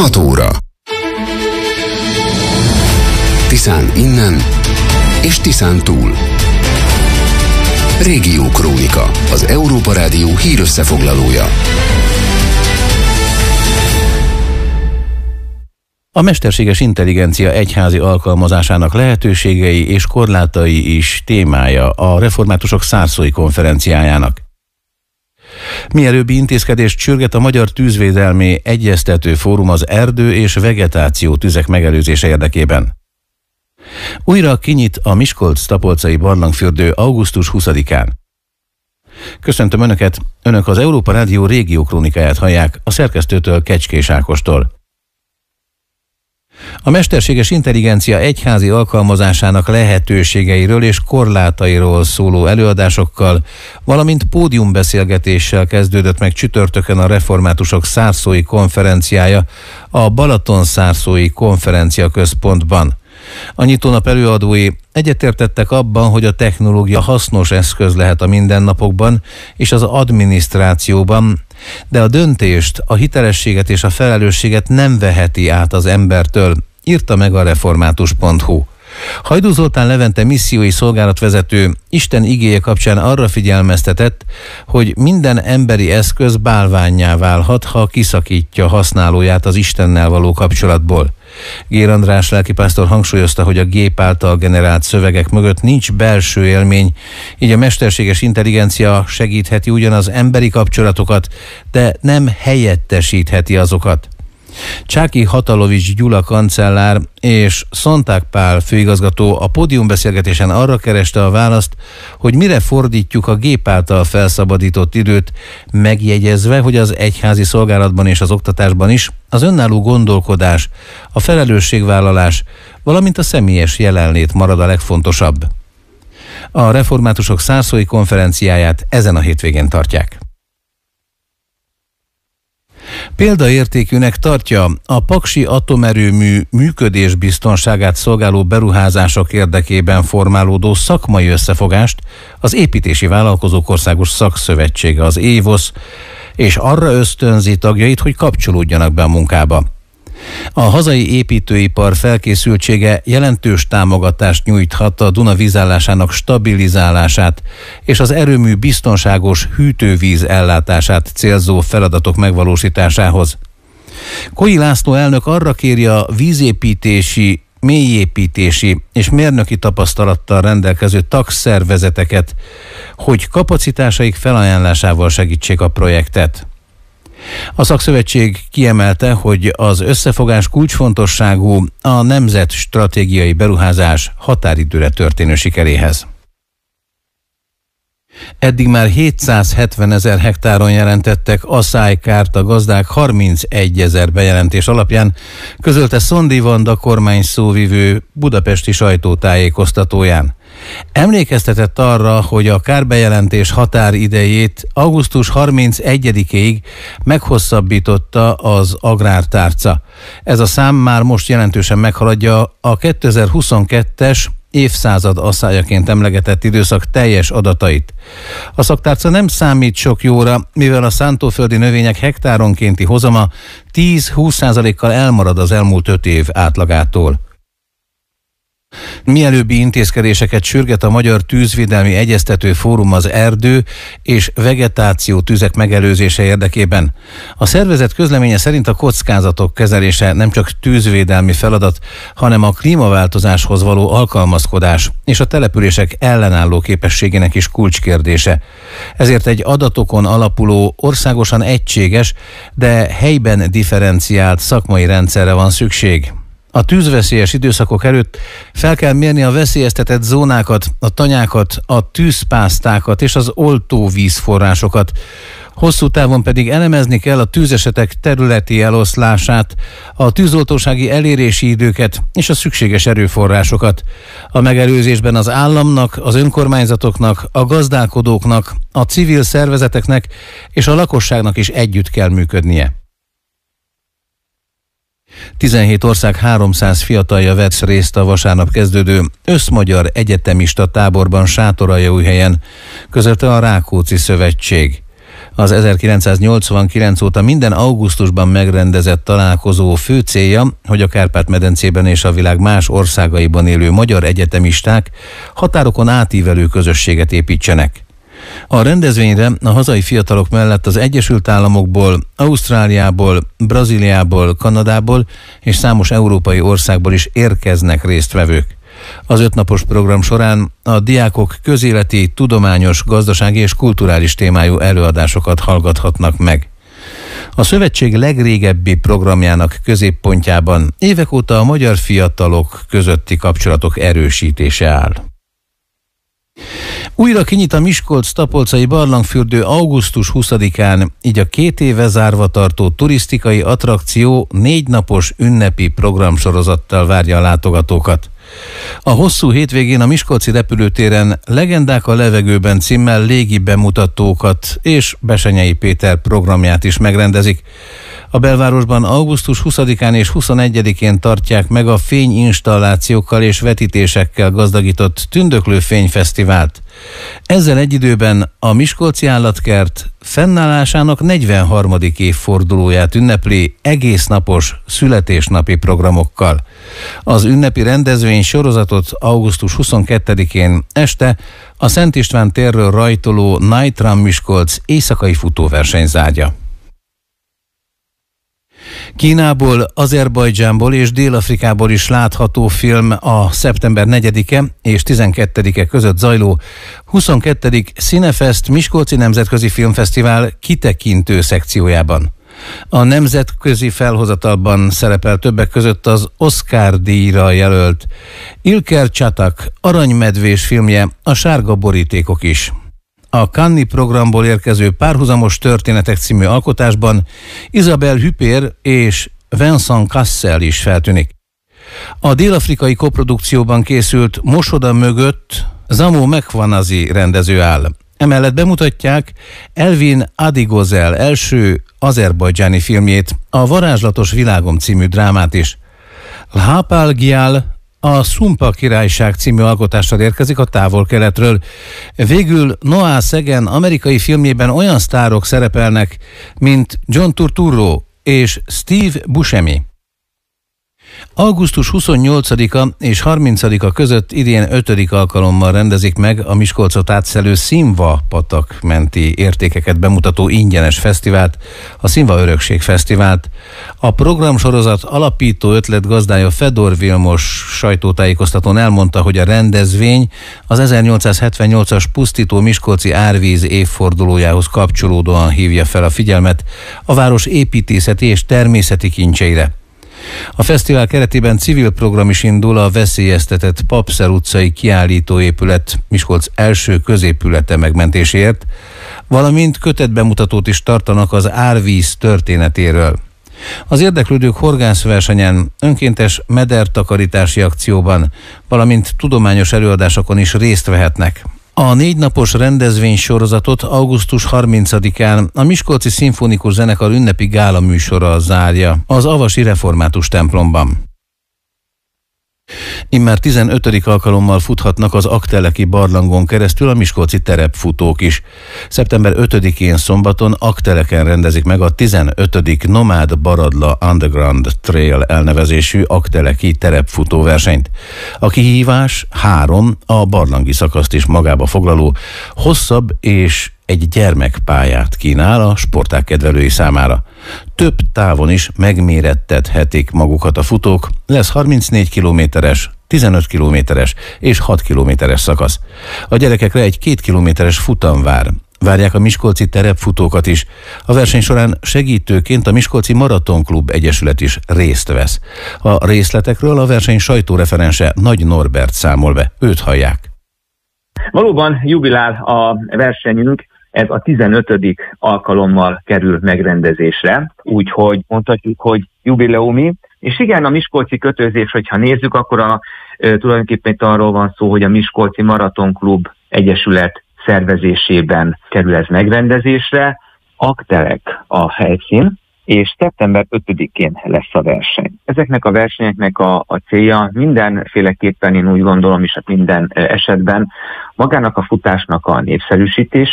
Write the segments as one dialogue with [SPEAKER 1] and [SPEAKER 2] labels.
[SPEAKER 1] 6 óra. Tiszán innen és Tiszán túl. Régiókrónika, az Európa Rádió hírösszefoglalója.
[SPEAKER 2] A mesterséges intelligencia egyházi alkalmazásának lehetőségei és korlátai is témája a reformátusok szárszói konferenciájának. Mielőbbi intézkedést sürget a Magyar Tűzvédelmi Egyeztető Fórum az erdő és vegetáció tüzek megelőzése érdekében. Újra kinyit a Miskolc-Tapolcai barlangfürdő augusztus 20-án. Köszöntöm Önöket, Önök az Európa Rádió régiókrónikáját hallják a szerkesztőtől, Kecskés Ákostól. A mesterséges intelligencia egyházi alkalmazásának lehetőségeiről és korlátairól szóló előadásokkal, valamint pódiumbeszélgetéssel kezdődött meg csütörtökön a reformátusok szárszói konferenciája a Balaton-szárszói konferencia központban. A nyitónap előadói egyetértettek abban, hogy a technológia hasznos eszköz lehet a mindennapokban és az adminisztrációban, de a döntést, a hitelességet és a felelősséget nem veheti át az embertől, írta meg a református.hu. Hajdú Zoltán Levente missziói szolgálatvezető Isten igéje kapcsán arra figyelmeztetett, hogy minden emberi eszköz bálvánnyá válhat, ha kiszakítja használóját az Istennel való kapcsolatból. Gér András lelkipásztor hangsúlyozta, hogy a gép által generált szövegek mögött nincs belső élmény, így a mesterséges intelligencia segítheti ugyan az emberi kapcsolatokat, de nem helyettesítheti azokat. Csáki Hatalovics Gyula kancellár és Szonták Pál főigazgató a pódiumbeszélgetésen arra kereste a választ, hogy mire fordítjuk a gép által felszabadított időt, megjegyezve, hogy az egyházi szolgálatban és az oktatásban is az önálló gondolkodás, a felelősségvállalás, valamint a személyes jelenlét marad a legfontosabb. A reformátusok szárszói konferenciáját ezen a hétvégén tartják. Példaértékűnek tartja a paksi atomerőmű működésbiztonságát szolgáló beruházások érdekében formálódó szakmai összefogást az Építési Vállalkozók Országos Szakszövetsége, az ÉVOSZ, és arra ösztönzi tagjait, hogy kapcsolódjanak be a munkába. A hazai építőipar felkészültsége jelentős támogatást nyújthat a Duna vízállásának stabilizálását és az erőmű biztonságos hűtővíz ellátását célzó feladatok megvalósításához. Koi László elnök arra kéri a vízépítési, mélyépítési és mérnöki tapasztalattal rendelkező tagszervezeteket, hogy kapacitásaik felajánlásával segítsék a projektet. A szakszövetség kiemelte, hogy az összefogás kulcsfontosságú a nemzet stratégiai beruházás határidőre történő sikeréhez. Eddig már 770 000 hektáron jelentettek aszálykárt a gazdák 31 000 bejelentés alapján, közölte Szondi Vanda kormányszóvivő budapesti sajtótájékoztatóján. Emlékeztetett arra, hogy a kárbejelentés határidejét augusztus 31-ig meghosszabbította az agrártárca. Ez a szám már most jelentősen meghaladja a 2022-es évszázad asszályaként emlegetett időszak teljes adatait. A szaktárca nem számít sok jóra, mivel a szántóföldi növények hektáronkénti hozama 10-20%-kal elmarad az elmúlt 5 év átlagától. Mielőbbi intézkedéseket sürget a Magyar Tűzvédelmi Egyeztető Fórum az erdő és vegetáció tüzek megelőzése érdekében. A szervezet közleménye szerint a kockázatok kezelése nem csak tűzvédelmi feladat, hanem a klímaváltozáshoz való alkalmazkodás és a települések ellenálló képességének is kulcskérdése. Ezért egy adatokon alapuló, országosan egységes, de helyben differenciált szakmai rendszerre van szükség. A tűzveszélyes időszakok előtt fel kell mérni a veszélyeztetett zónákat, a tanyákat, a tűzpásztákat és az oltóvízforrásokat. Hosszú távon pedig elemezni kell a tűzesetek területi eloszlását, a tűzoltósági elérési időket és a szükséges erőforrásokat. A megelőzésben az államnak, az önkormányzatoknak, a gazdálkodóknak, a civil szervezeteknek és a lakosságnak is együtt kell működnie. 17 ország 300 fiatalja vett részt a vasárnap kezdődő összmagyar egyetemista táborban Sátoraljaújhelyen, közölte a Rákóczi Szövetség. Az 1989 óta minden augusztusban megrendezett találkozó fő célja, hogy a Kárpát-medencében és a világ más országaiban élő magyar egyetemisták határokon átívelő közösséget építsenek. A rendezvényre a hazai fiatalok mellett az Egyesült Államokból, Ausztráliából, Brazíliából, Kanadából és számos európai országból is érkeznek résztvevők. Az 5 napos program során a diákok közéleti, tudományos, gazdasági és kulturális témájú előadásokat hallgathatnak meg. A szövetség legrégebbi programjának középpontjában évek óta a magyar fiatalok közötti kapcsolatok erősítése áll. Újra kinyit a Miskolc-Tapolcai barlangfürdő augusztus 20-án, így a 2 éve zárva tartó turisztikai attrakció 4 napos ünnepi programsorozattal várja a látogatókat. A hosszú hétvégén a miskolci repülőtéren Legendák a levegőben címmel légi bemutatókat és Besenyei Péter programját is megrendezik. A belvárosban augusztus 20-án és 21-én tartják meg a fényinstallációkkal és vetítésekkel gazdagított Tündöklő Fényfesztivált. Ezzel egy időben a Miskolci Állatkert fennállásának 43. évfordulóját ünnepli egésznapos születésnapi programokkal. Az ünnepi rendezvény sorozatot augusztus 22-én este a Szent István térről rajtoló Night Run Miskolc éjszakai futóverseny zárja. Kínából, Azerbajdzsánból és Dél-Afrikából is látható film a szeptember 4-e és 12-e között zajló 22. Cinefest Miskolci Nemzetközi Filmfesztivál kitekintő szekciójában. A nemzetközi felhozatalban szerepel többek között az Oscar-díjra jelölt Ilker Csatak aranymedvés filmje, A sárga borítékok is. A Cannes programból érkező Párhuzamos történetek című alkotásban Isabelle Huppert és Vincent Cassel is feltűnik. A dél-afrikai koprodukcióban készült Mosoda mögött Zamo Mekvanazi rendező áll. Emellett bemutatják Elvin Adigozel első azerbajdzsáni filmjét, a Varázslatos világom című drámát is. Lhapal Gyal a Szumpa királyság című alkotással érkezik a távol-keletről. Végül Noah Szegen amerikai filmjében olyan sztárok szerepelnek, mint John Turturro és Steve Buscemi. Augusztus 28-a és 30-a között idén 5. alkalommal rendezik meg a Miskolcot átszelő Színva patak menti értékeket bemutató ingyenes fesztivált, a Színva Örökség Fesztivált. A programsorozat alapító ötletgazdája Fedor Vilmos sajtótájékoztatón elmondta, hogy a rendezvény az 1878-as pusztító miskolci árvíz évfordulójához kapcsolódóan hívja fel a figyelmet a város építészeti és természeti kincseire. A fesztivál keretében civil program is indul a veszélyeztetett Papszer utcai kiállítóépület Miskolc első középülete megmentéséért, valamint kötetbemutatót is tartanak az árvíz történetéről. Az érdeklődők horgászversenyen, önkéntes medertakarítási akcióban, valamint tudományos előadásokon is részt vehetnek. A 4 napos rendezvény sorozatot augusztus 30-án a Miskolci Szimfonikus Zenekar ünnepi gála műsora zárja az Avasi Református templomban. Immár 15. alkalommal futhatnak az Aggteleki barlangon keresztül a miskolci terepfutók is. Szeptember 5-én szombaton Aggteleken rendezik meg a 15. Nomád Baradla Underground Trail elnevezésű Aggteleki terepfutóversenyt. A kihívás 3 a barlangi szakaszt is magába foglaló, hosszabb és egy gyermekpályát kínál a sportág kedvelői számára. Több távon is megmérettethetik magukat a futók, lesz 34 kilométeres, 15 kilométeres és 6 kilométeres szakasz. A gyerekekre egy 2 kilométeres futam vár. Várják a miskolci terepfutókat is. A verseny során segítőként a Miskolci Maratonklub Egyesület is részt vesz. A részletekről a verseny sajtóreferense Nagy Norbert számol be. Őt hallják.
[SPEAKER 3] Valóban jubilál a versenyünk, ez a 15. alkalommal kerül megrendezésre, úgyhogy mondhatjuk, hogy jubileumi. És igen, a miskolci kötőzés, hogyha nézzük, akkor tulajdonképpen arról van szó, hogy a Miskolci Maratonklub Egyesület szervezésében kerül ez megrendezésre. Aggtelek a helyszín, és szeptember 5-én lesz a verseny. Ezeknek a versenyeknek a célja mindenféleképpen, én úgy gondolom is, minden esetben magának a futásnak a népszerűsítése,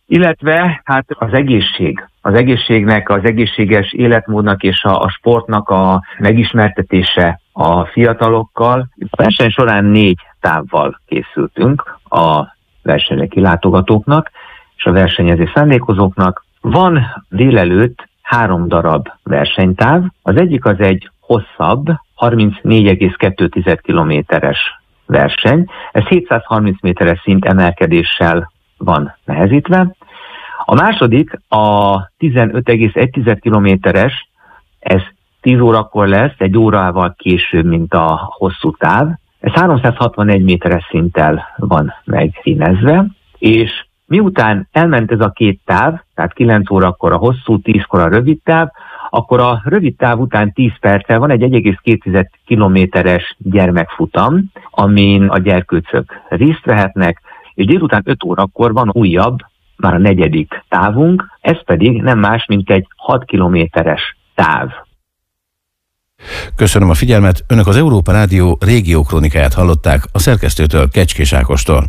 [SPEAKER 3] Illetve hát az egészség. Az egészségnek, az egészséges életmódnak és a sportnak a megismertetése a fiatalokkal. A verseny során 4 távval készültünk a versenyre kilátogatóknak és a versenyező szándékozóknak. Van délelőtt 3 darab versenytáv. Az egyik az egy hosszabb, 34,2 kilométeres verseny. Ez 730 méteres szint emelkedéssel van nehezítve. A második a 15,1 kilométeres, ez 10 órakor lesz, 1 órával később, mint a hosszú táv. Ez 361 méteres szinttel van megszínezve, és miután elment ez a 2 táv, tehát 9 órakor a hosszú, 10-kor a rövid táv, akkor a rövid táv után 10 perccel van egy 1,2 kilométeres gyermekfutam, amin a gyerkőcök részt vehetnek, és délután 5 órakor van újabb, már a 4. távunk, ez pedig nem más, mint egy 6 kilométeres táv.
[SPEAKER 2] Köszönöm a figyelmet, Önök az Európa Rádió régiókrónikáját hallották a szerkesztőtől, Kecskés Ákostól.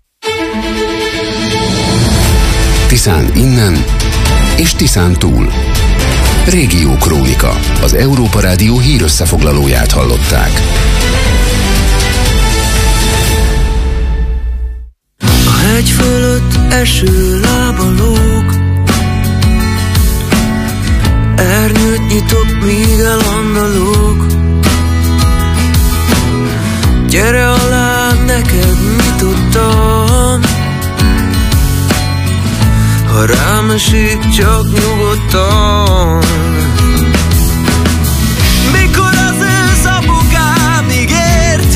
[SPEAKER 1] Tiszán innen és Tiszán túl. Régiókrónika, az Európa Rádió hírösszefoglalóját hallották.
[SPEAKER 4] A hegy fölött eső lábalók, ernyőt nyitott, míg elandalók. Gyere alá, neked nyitottam, ha rám esik, csak nyugodtan. Mikor az ősz apukám ígért,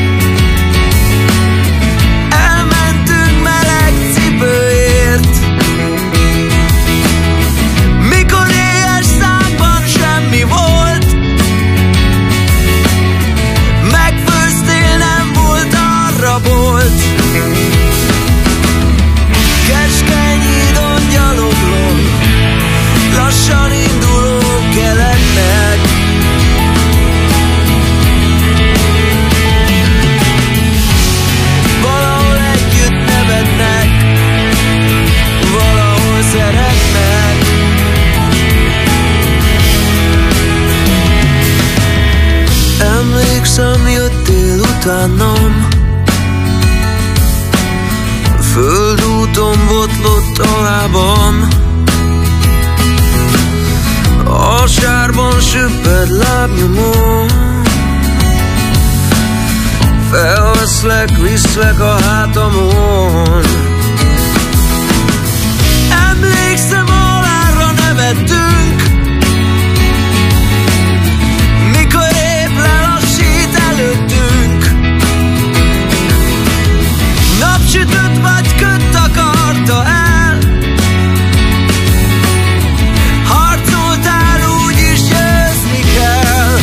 [SPEAKER 4] elmentünk meleg cipőért. Mikor éhes számban semmi volt, megfőztél, nem volt arra bolt. Keskeny hídon gyaloglom, lassan indulok keletnek. Valahol együtt nevetnek, valahol szeretnek. Emlékszem, jöttél utánam, földúton botlott a lábam, a sárban süpped lábnyomon. Felveszlek, viszlek a hátamon. Emlékszem, halálra nevettünk, mikor épp lelassít előttünk. Napsütött vagy köt takarta el, harcoltál, úgyis győzni kell.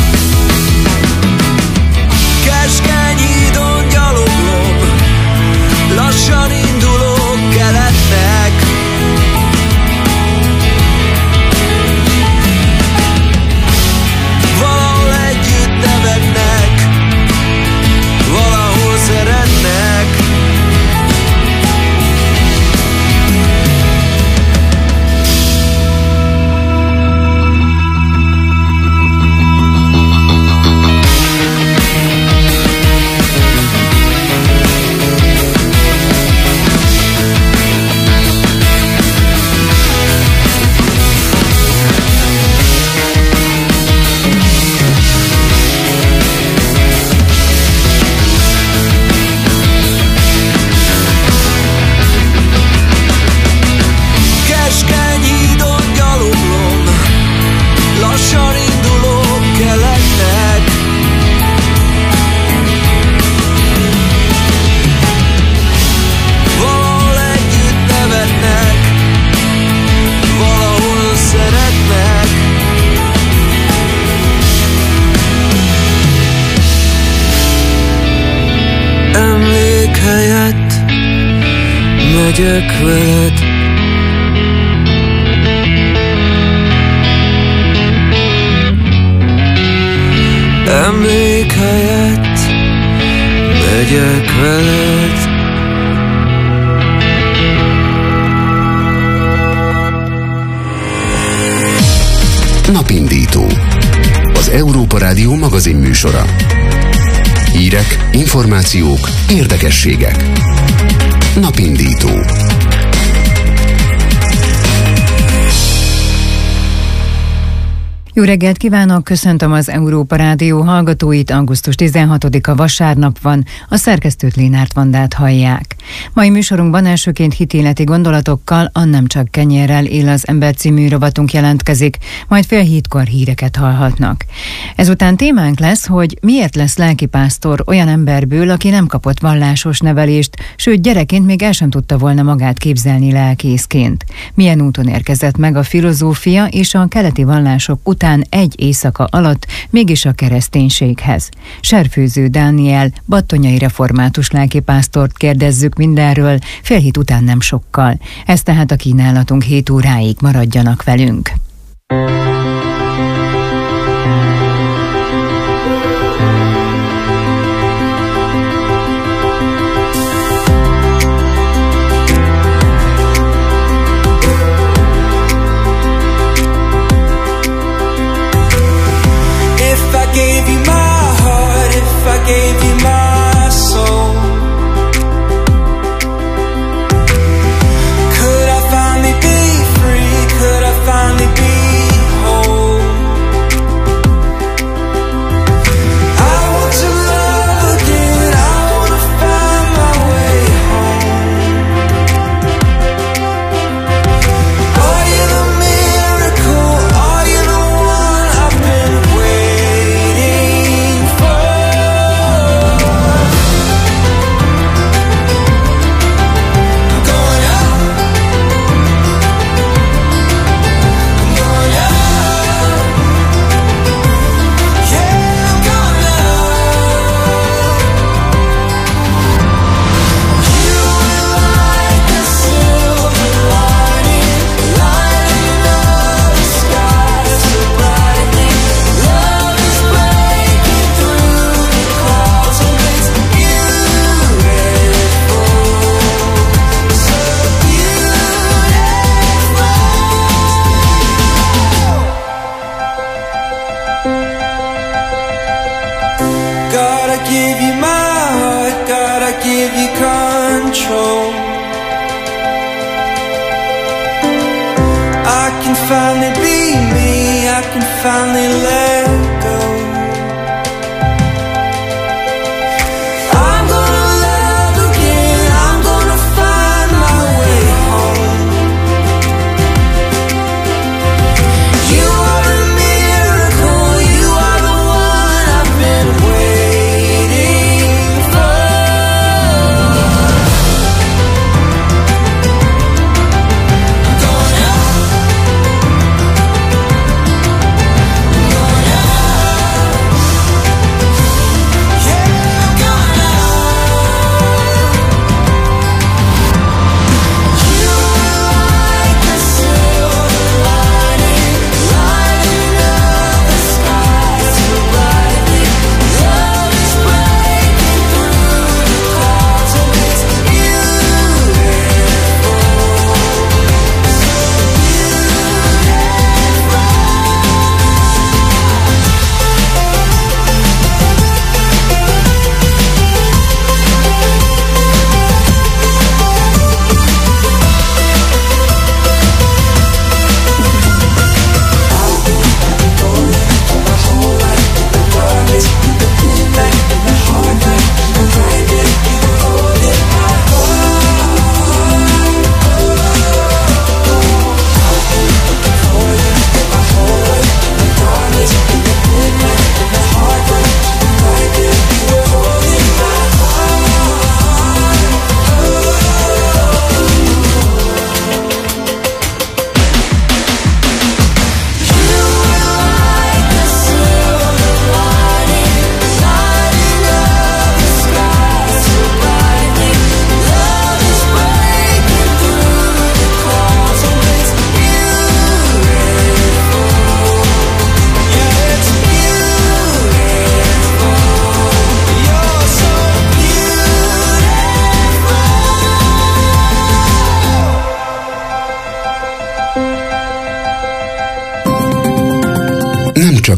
[SPEAKER 4] Keskeny hídon gyaloglom, lassan indulok keletnek. Valahol együtt nevetnek, valahol szeretnek. Megyek veled, emlék helyett megyek veled.
[SPEAKER 1] Európa Rádió magazin műsora. Hírek, információk, érdekességek. Napindító.
[SPEAKER 5] Jó reggelt kívánok, köszöntöm az Európa Rádió hallgatóit, augusztus 16-a vasárnap van, a szerkesztőt Lénárt Vandát hallják. Mai műsorunkban elsőként hitéleti gondolatokkal a Nem csak kenyérrel él az ember című rovatunk jelentkezik, majd 6:30 híreket hallhatnak. Ezután témánk lesz, hogy miért lesz lelkipásztor olyan emberből, aki nem kapott vallásos nevelést, sőt gyerekként még el sem tudta volna magát képzelni lelkészként. Milyen úton érkezett meg a filozófia és a keleti vallások után egy éjszaka alatt mégis a kereszténységhez. Serfőző Dániel, battonyai református lelkipásztort kérdezzük mindenről, 6:30 után nem sokkal. Ez tehát a kínálatunk 7 óráig, maradjanak velünk.
[SPEAKER 4] Gave you my heart, if I gave you my soul, could I finally be free? Could I finally be whole? I want to love again, I want to find my way home. Are you the miracle? Are you the one I've been waiting for? I'm going up. I'm going up. Yeah, I'm going up. You were like a silver lining, lighting up the sky so brightly. Love is breaking through the clouds and it's beautiful, so beautiful. Gotta give you my heart, gotta give you control. I can finally be me, I can finally let go. I'm gonna love again, I'm gonna find my way home. You are a miracle, you are the one I've been waiting for.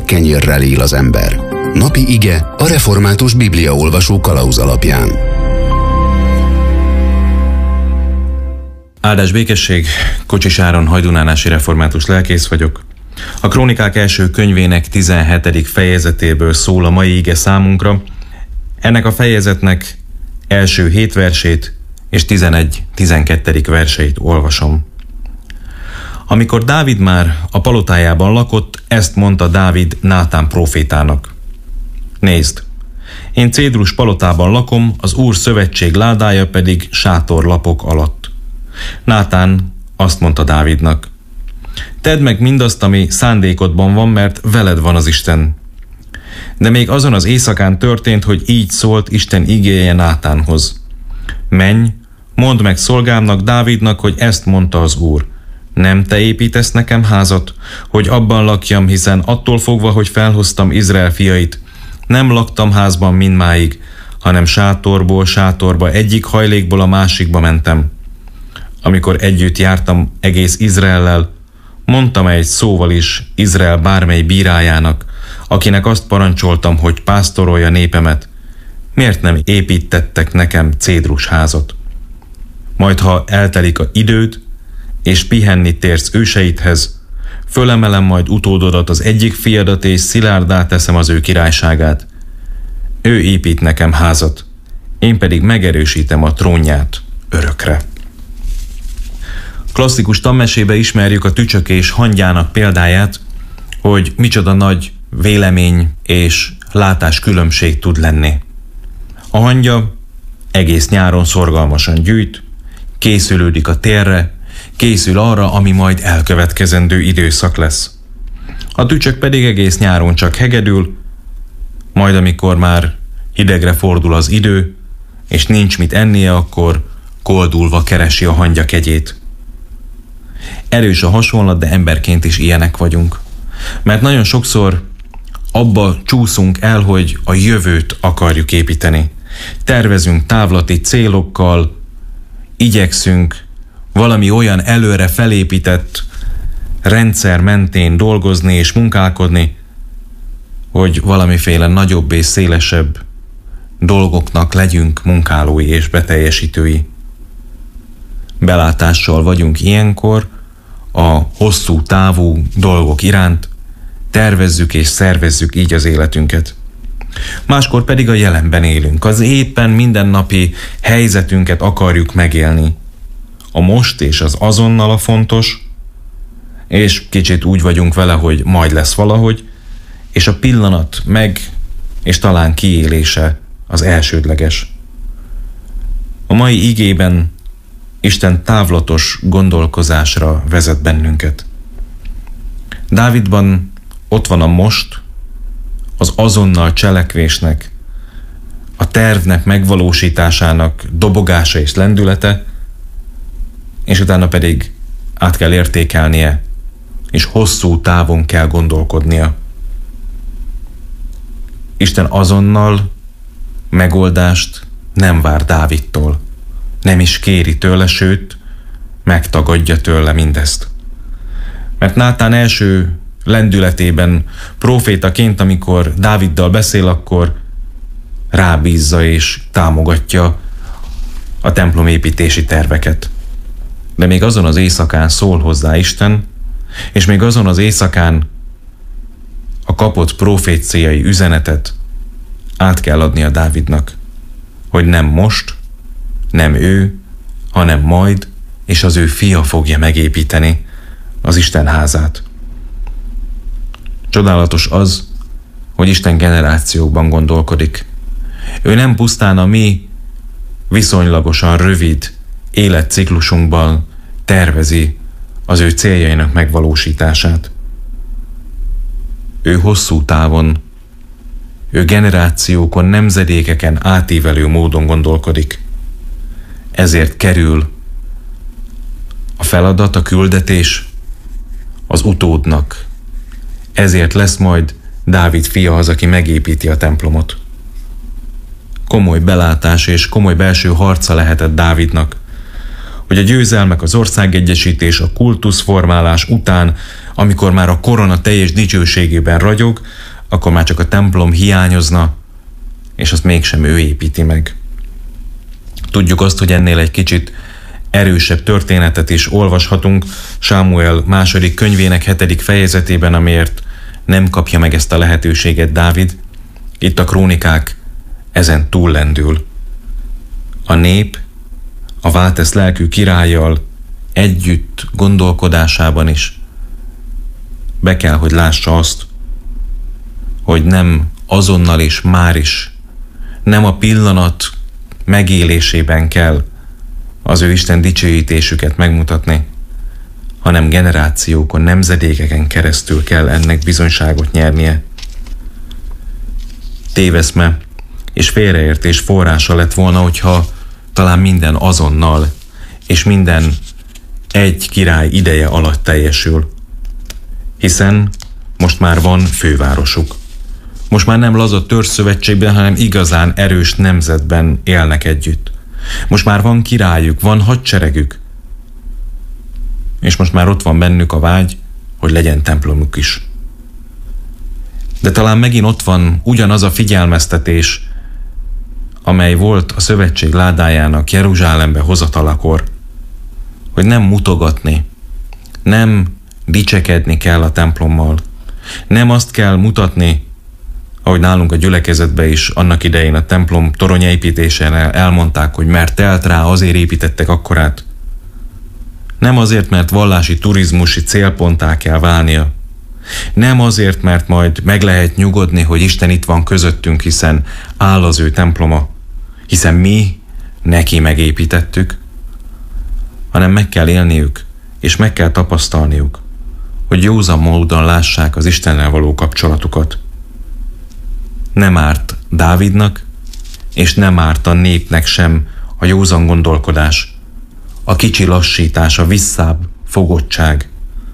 [SPEAKER 1] csak kenyérrel él az ember. Napi ige a református bibliaolvasó kalauz alapján.
[SPEAKER 6] Áldás békesség, Kocsis Áron hajdunánási református lelkész vagyok. A Krónikák első könyvének 17. fejezetéből szól a mai ige számunkra. Ennek a fejezetnek első 7 versét és 11-12. verseit olvasom. Amikor Dávid már a palotájában lakott, ezt mondta Dávid Nátán prófétának. Nézd, én cédrus palotában lakom, az Úr szövetség ládája pedig sátorlapok alatt. Nátán azt mondta Dávidnak. Tedd meg mindazt, ami szándékodban van, mert veled van az Isten. De még azon az éjszakán történt, hogy így szólt Isten igéje Nátánhoz. Menj, mondd meg szolgámnak, Dávidnak, hogy ezt mondta az Úr. Nem te építesz nekem házat, hogy abban lakjam, hiszen attól fogva, hogy felhoztam Izrael fiait, nem laktam házban mindmáig, hanem sátorból sátorba, egyik hajlékból a másikba mentem. Amikor együtt jártam egész Izraellel, mondtam egy szóval is Izrael bármely bírájának, akinek azt parancsoltam, hogy pásztorolja népemet, miért nem építettek nekem cédrus házat? Majd ha eltelik a időd, és pihenni térsz őseidhez, fölemelem majd utódodat, az egyik fiadat, és szilárdá teszem az ő királyságát. Ő épít nekem házat, én pedig megerősítem a trónját örökre. Klasszikus tanmesébe ismerjük a tücsökés hangyának példáját, hogy micsoda nagy vélemény és látáskülönbség tud lenni. A hangya egész nyáron szorgalmasan gyűjt, készülődik a térre, készül arra, ami majd elkövetkezendő időszak lesz. A tücsök pedig egész nyáron csak hegedül, majd amikor már hidegre fordul az idő, és nincs mit ennie, akkor koldulva keresi a hangya kegyét. Erős a hasonlat, de emberként is ilyenek vagyunk. Mert nagyon sokszor abba csúszunk el, hogy a jövőt akarjuk építeni. Tervezünk távlati célokkal, igyekszünk valami olyan előre felépített rendszer mentén dolgozni és munkálkodni, hogy valamiféle nagyobb és szélesebb dolgoknak legyünk munkálói és beteljesítői. Belátással vagyunk ilyenkor a hosszú távú dolgok iránt, tervezzük és szervezzük így az életünket. Máskor pedig a jelenben élünk, az éppen mindennapi helyzetünket akarjuk megélni. A most és az azonnal a fontos, és kicsit úgy vagyunk vele, hogy majd lesz valahogy, és a pillanat meg és talán kiélése az elsődleges. A mai igében Isten távlatos gondolkozásra vezet bennünket. Dávidban ott van a most, az azonnal cselekvésnek, a tervnek megvalósításának dobogása és lendülete, és utána pedig át kell értékelnie, és hosszú távon kell gondolkodnia. Isten azonnal megoldást nem vár Dávidtól, nem is kéri tőle, sőt, megtagadja tőle mindezt. Mert Nátán első lendületében prófétaként, amikor Dáviddal beszél, akkor rábízza és támogatja a templomépítési terveket. De még azon az éjszakán szól hozzá Isten, és még azon az éjszakán a kapott proféciai üzenetet át kell adni a Dávidnak, hogy nem most, nem ő, hanem majd, és az ő fia fogja megépíteni az Isten házát. Csodálatos az, hogy Isten generációkban gondolkodik. Ő nem pusztán a mi viszonylagosan rövid életciklusunkban tervezi az ő céljainak megvalósítását. Ő hosszú távon, ő generációkon, nemzedékeken átívelő módon gondolkodik. Ezért kerül a feladat, a küldetés az utódnak. Ezért lesz majd Dávid fia az, aki megépíti a templomot. Komoly belátás és komoly belső harca lehetett Dávidnak, hogy a győzelmek, az országegyesítés, a kultuszformálás után, amikor már a korona teljes dicsőségében ragyog, akkor már csak a templom hiányozna, és azt mégsem ő építi meg. Tudjuk azt, hogy ennél egy kicsit erősebb történetet is olvashatunk Sámuel második könyvének 7. fejezetében, amiért nem kapja meg ezt a lehetőséget Dávid. Itt a krónikák ezen túllendül. A nép a váltesz lelkű királlyal együtt gondolkodásában is be kell, hogy lássa azt, hogy nem azonnal és már is, nem a pillanat megélésében kell az ő Isten dicsőítésüket megmutatni, hanem generációkon, nemzedékeken keresztül kell ennek bizonyságot nyernie. Téveszme és félreértés forrása lett volna, hogyha talán minden azonnal és minden egy király ideje alatt teljesül. Hiszen most már van fővárosuk. Most már nem laza törzszövetségben, hanem igazán erős nemzetben élnek együtt. Most már van királyuk, van hadseregük. És most már ott van bennük a vágy, hogy legyen templomuk is. De talán megint ott van ugyanaz a figyelmeztetés, amely volt a szövetség ládájának Jeruzsálembe hozatalakor, hogy nem mutogatni, nem dicsekedni kell a templommal, nem azt kell mutatni, ahogy nálunk a gyülekezetben is annak idején a templom toronyépítésén elmondták, hogy mert telt rá, azért építettek akkorát. Nem azért, mert vallási turizmusi célponttá kell válnia. Nem azért, mert majd meg lehet nyugodni, hogy Isten itt van közöttünk, hiszen áll az ő temploma, hiszen mi neki megépítettük, hanem meg kell élniük, és meg kell tapasztalniuk, hogy józan módon lássák az Istennel való kapcsolatukat. Nem árt Dávidnak, és nem árt a népnek sem a józan gondolkodás, a kicsi lassítás, a visszább fogottság.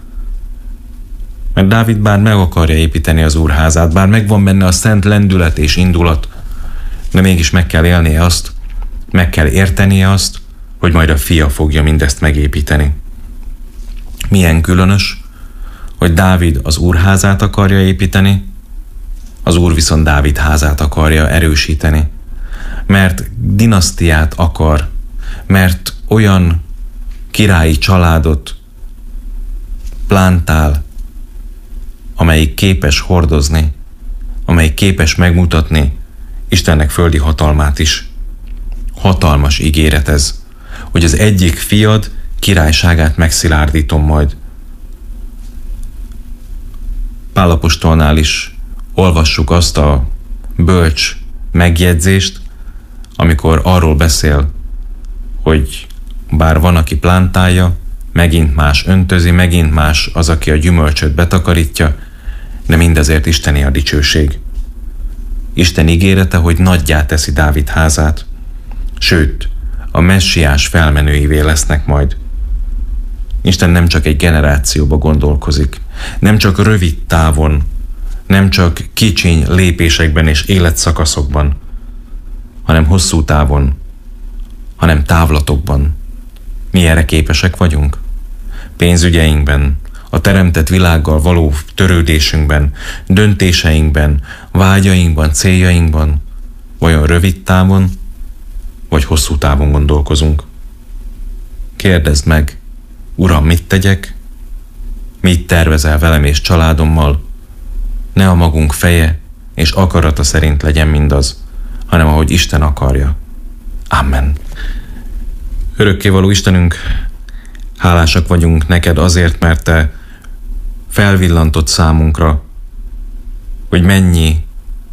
[SPEAKER 6] Mert Dávid bár meg akarja építeni az Úrházát, bár megvan benne a szent lendület és indulat, de mégis meg kell élnie azt, meg kell értenie azt, hogy majd a fia fogja mindezt megépíteni. Milyen különös, hogy Dávid az Úrházát akarja építeni, az Úr viszont Dávid házát akarja erősíteni, mert dinasztiát akar, mert olyan királyi családot plántál, amelyik képes hordozni, amelyik képes megmutatni Istennek földi hatalmát is. Hatalmas ígéret ez, hogy az egyik fiad királyságát megszilárdítom majd. Pál apostolnál is olvassuk azt a bölcs megjegyzést, amikor arról beszél, hogy bár van, aki plántálja, megint más öntözi, megint más az, aki a gyümölcsöt betakarítja, de mindezért Isteni a dicsőség. Isten ígérete, hogy nagyjá teszi Dávid házát, sőt, a messiás felmenőivé lesznek majd. Isten nem csak egy generációba gondolkozik, nem csak rövid távon, nem csak kicsiny lépésekben és életszakaszokban, hanem hosszú távon, hanem távlatokban. Mi erre képesek vagyunk? Pénzügyeinkben, a teremtett világgal való törődésünkben, döntéseinkben, vágyainkban, céljainkban, vajon rövid távon, vagy hosszú távon gondolkozunk? Kérdezd meg, Uram, mit tegyek? Mit tervezel velem és családommal? Ne a magunk feje és akarata szerint legyen mindaz, hanem ahogy Isten akarja. Amen. Örökkévaló Istenünk, hálásak vagyunk neked azért, mert te felvillantott számunkra, hogy mennyi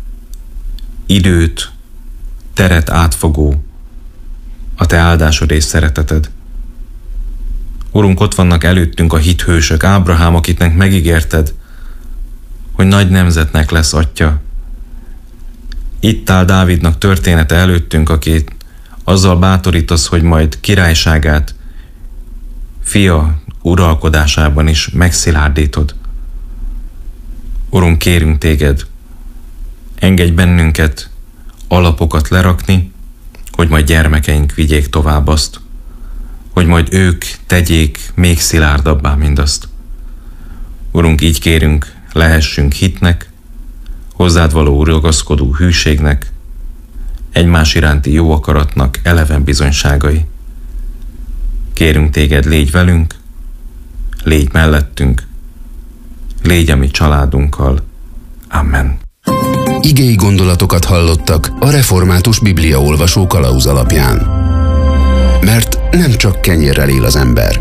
[SPEAKER 6] időt, teret átfogó a te áldásod és szereteted. Urunk, ott vannak előttünk a hithősök, Ábrahám, akitnek megígérted, hogy nagy nemzetnek lesz atya. Itt áll Dávidnak története előttünk, akit azzal bátorítasz, hogy majd királyságát fia uralkodásában is megszilárdítod. Urunk, kérünk téged, engedj bennünket alapokat lerakni, hogy majd gyermekeink vigyék tovább azt, hogy majd ők tegyék még szilárdabbá mindazt. Urunk, így kérünk, lehessünk hitnek, hozzád való ragaszkodó hűségnek, egymás iránti jó akaratnak eleven bizonyságai. Kérünk téged, légy velünk, légy mellettünk, légy a mi családunkkal. Amen.
[SPEAKER 1] Igei gondolatokat hallottak a Református Bibliaolvasó kalauz alapján. Mert nem csak kenyérrel él az ember.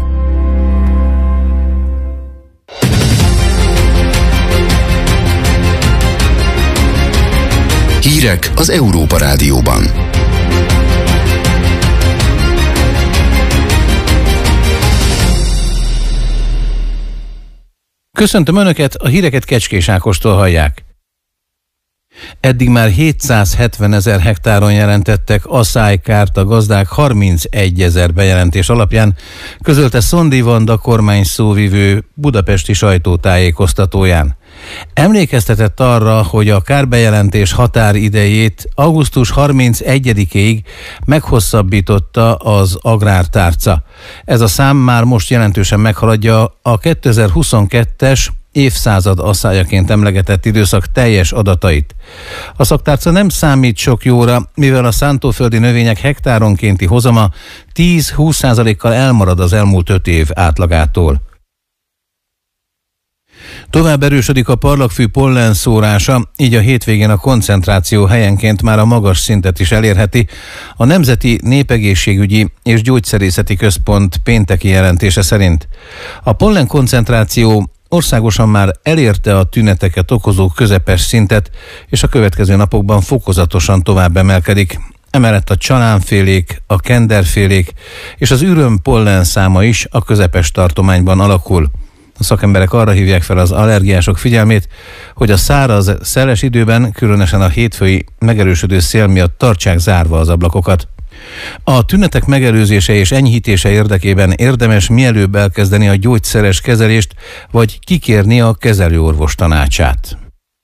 [SPEAKER 1] Hírek az Európa Rádióban.
[SPEAKER 2] Köszöntöm Önöket, a híreket Kecskés Ákostól hallják. Eddig már 770 000 hektáron jelentettek aszálykárt a gazdák 31 000 bejelentés alapján, közölte Szondi Vanda kormány szóvivő budapesti sajtótájékoztatóján. Emlékeztetett arra, hogy a kárbejelentés határidejét augusztus 31-ig meghosszabbította az agrártárca. Ez a szám már most jelentősen meghaladja a 2022-es évszázad asszályaként emlegetett időszak teljes adatait. A szaktárca nem számít sok jóra, mivel a szántóföldi növények hektáronkénti hozama 10-20%-kal elmarad az elmúlt 5 év átlagától. Tovább erősödik a parlagfű pollenszórása, így a hétvégén a koncentráció helyenként már a magas szintet is elérheti. A Nemzeti Népegészségügyi és Gyógyszerészeti Központ pénteki jelentése szerint. A pollen koncentráció országosan már elérte a tüneteket okozó közepes szintet, és a következő napokban fokozatosan tovább emelkedik. Emellett a csalánfélék, a kenderfélék és az üröm pollen száma is a közepes tartományban alakul. A szakemberek arra hívják fel az allergiások figyelmét, hogy a száraz, szeles időben, különösen a hétfői megerősödő szél miatt tartsák zárva az ablakokat. A tünetek megelőzése és enyhítése érdekében érdemes mielőbb elkezdeni a gyógyszeres kezelést, vagy kikérni a kezelőorvos tanácsát.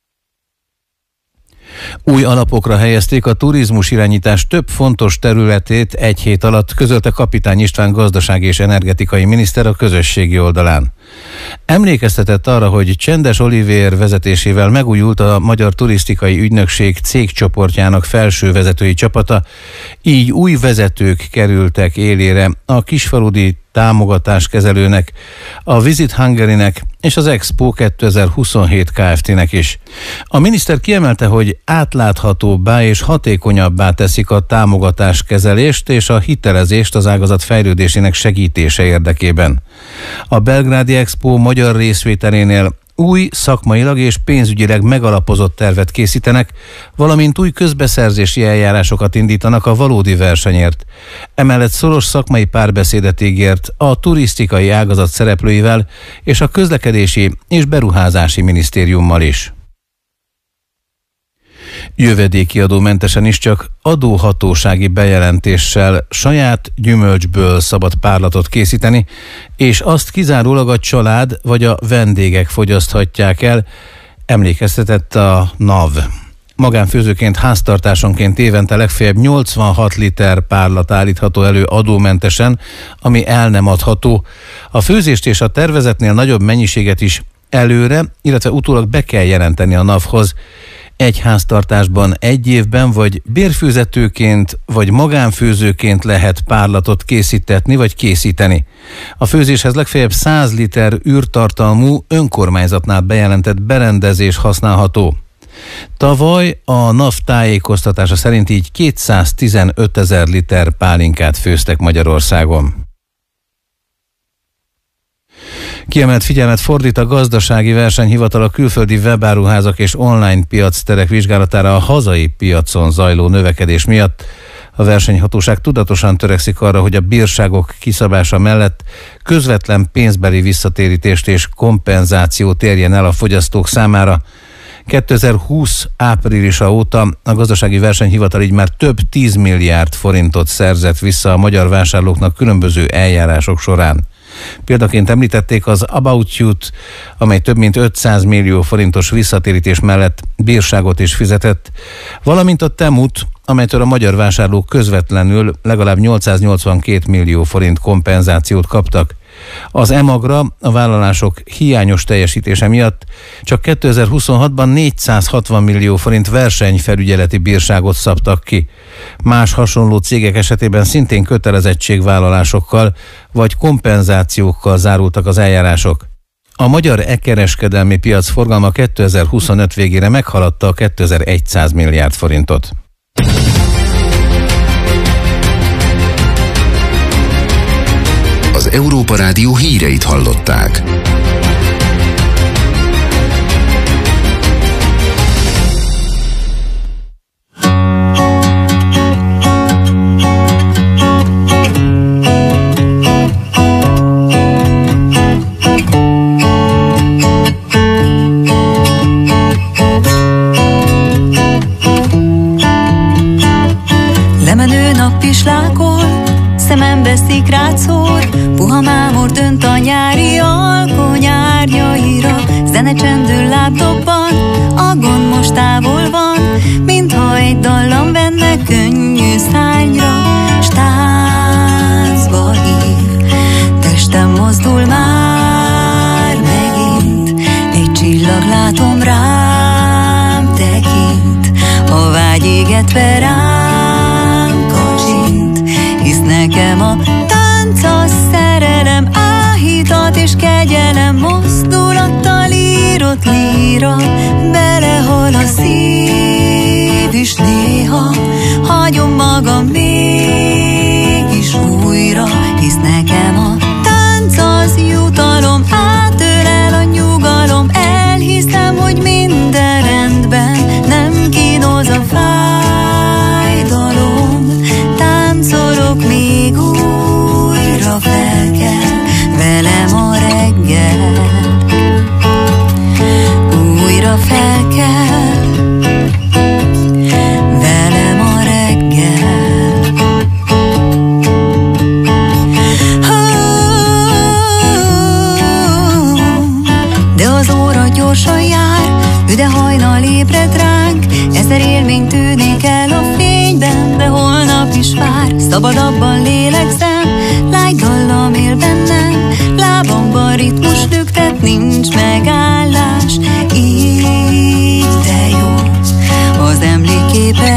[SPEAKER 2] Új alapokra helyezték a turizmus irányítás több fontos területét egy hét alatt, közölte Kapitány István gazdasági és energetikai miniszter a közösségi oldalán. Emlékeztetett arra, hogy Csendes Olivér vezetésével megújult a Magyar Turisztikai Ügynökség cégcsoportjának felső vezetői csapata, így új vezetők kerültek élére a kisfaludi támogatáskezelőnek, a Visit Hungary-nek és az Expo 2027 Kft-nek is. A miniszter kiemelte, hogy átláthatóbbá és hatékonyabbá teszik a támogatáskezelést és a hitelezést az ágazat fejlődésének segítése érdekében. A belgrádi Expo magyar részvételénél új szakmailag és pénzügyileg megalapozott tervet készítenek, valamint új közbeszerzési eljárásokat indítanak a valódi versenyért. Emellett szoros szakmai párbeszédet ígért a turisztikai ágazat szereplőivel és a közlekedési és beruházási minisztériummal is. Jövedéki adómentesen is csak adóhatósági bejelentéssel saját gyümölcsből szabad párlatot készíteni, és azt kizárólag a család vagy a vendégek fogyaszthatják el, emlékeztetett a NAV. Magánfőzőként, háztartásonként évente legfeljebb 86 liter párlat állítható elő adómentesen, ami el nem adható. A főzést és a tervezetnél nagyobb mennyiséget is előre, illetve utólag be kell jelenteni a NAV-hoz. Egy háztartásban egy évben vagy bérfőzetőként, vagy magánfőzőként lehet párlatot készítetni vagy készíteni. A főzéshez legfeljebb 100 liter űrtartalmú önkormányzatnál bejelentett berendezés használható. Tavaly a NAV tájékoztatása szerint így 215 000 liter pálinkát főztek Magyarországon. Kiemelt figyelmet fordít a Gazdasági Versenyhivatal a külföldi webáruházak és online piacterek vizsgálatára a hazai piacon zajló növekedés miatt. A versenyhatóság tudatosan törekszik arra, hogy a bírságok kiszabása mellett közvetlen pénzbeli visszatérítést és kompenzációt érjen el a fogyasztók számára. 2020 áprilisa óta a Gazdasági Versenyhivatal így már több 10 milliárd forintot szerzett vissza a magyar vásárlóknak különböző eljárások során. Példaként említették az About You-t, amely több mint 500 millió forintos visszatérítés mellett bírságot is fizetett, valamint a Temut, amelytől a magyar vásárlók közvetlenül legalább 882 millió forint kompenzációt kaptak. Az EMAG-ra a vállalások hiányos teljesítése miatt csak 2026-ban 460 millió forint versenyfelügyeleti bírságot szabtak ki. Más hasonló cégek esetében szintén kötelezettségvállalásokkal vagy kompenzációkkal zárultak az eljárások. A magyar e-kereskedelmi piac forgalma 2025 végére meghaladta a 2100 milliárd forintot.
[SPEAKER 1] Az Európa Rádió híreit hallották.
[SPEAKER 7] Lemenő nap is lákol, szemembe szikrát szór, puha mámor dönt a nyári alkony árnyaira. Zene csendül lábdobban, a gond most távol van, mintha egy dallam venne könnyű szárnyra. S táncba hív, testem mozdul már megint, egy csillag látom rám tekint, a vágy égetve rám kacsint, hisz nekem a tánc a szerelem, áhítat és kegyelem, mozdulattal írott líra, belehal a szív is néha, hagyom magam mégis újra, hisz nekem a tánc az jutalom, átölel a nyugalom, elhiszem, hogy minden rendben, nem kínoz a fájdalom, táncolok még újra, fel kell velem a reggel, újra fel kell velem a reggel. De az óra gyorsan jár, üde hajnal ébred ránk, ezer élmény tűnik el a fényben, de holnap is vár. Szabadabban lélegzem, lágy dallam él bennem, lábamban ritmus lüktet, nincs megállás. Így de jó, az emléképe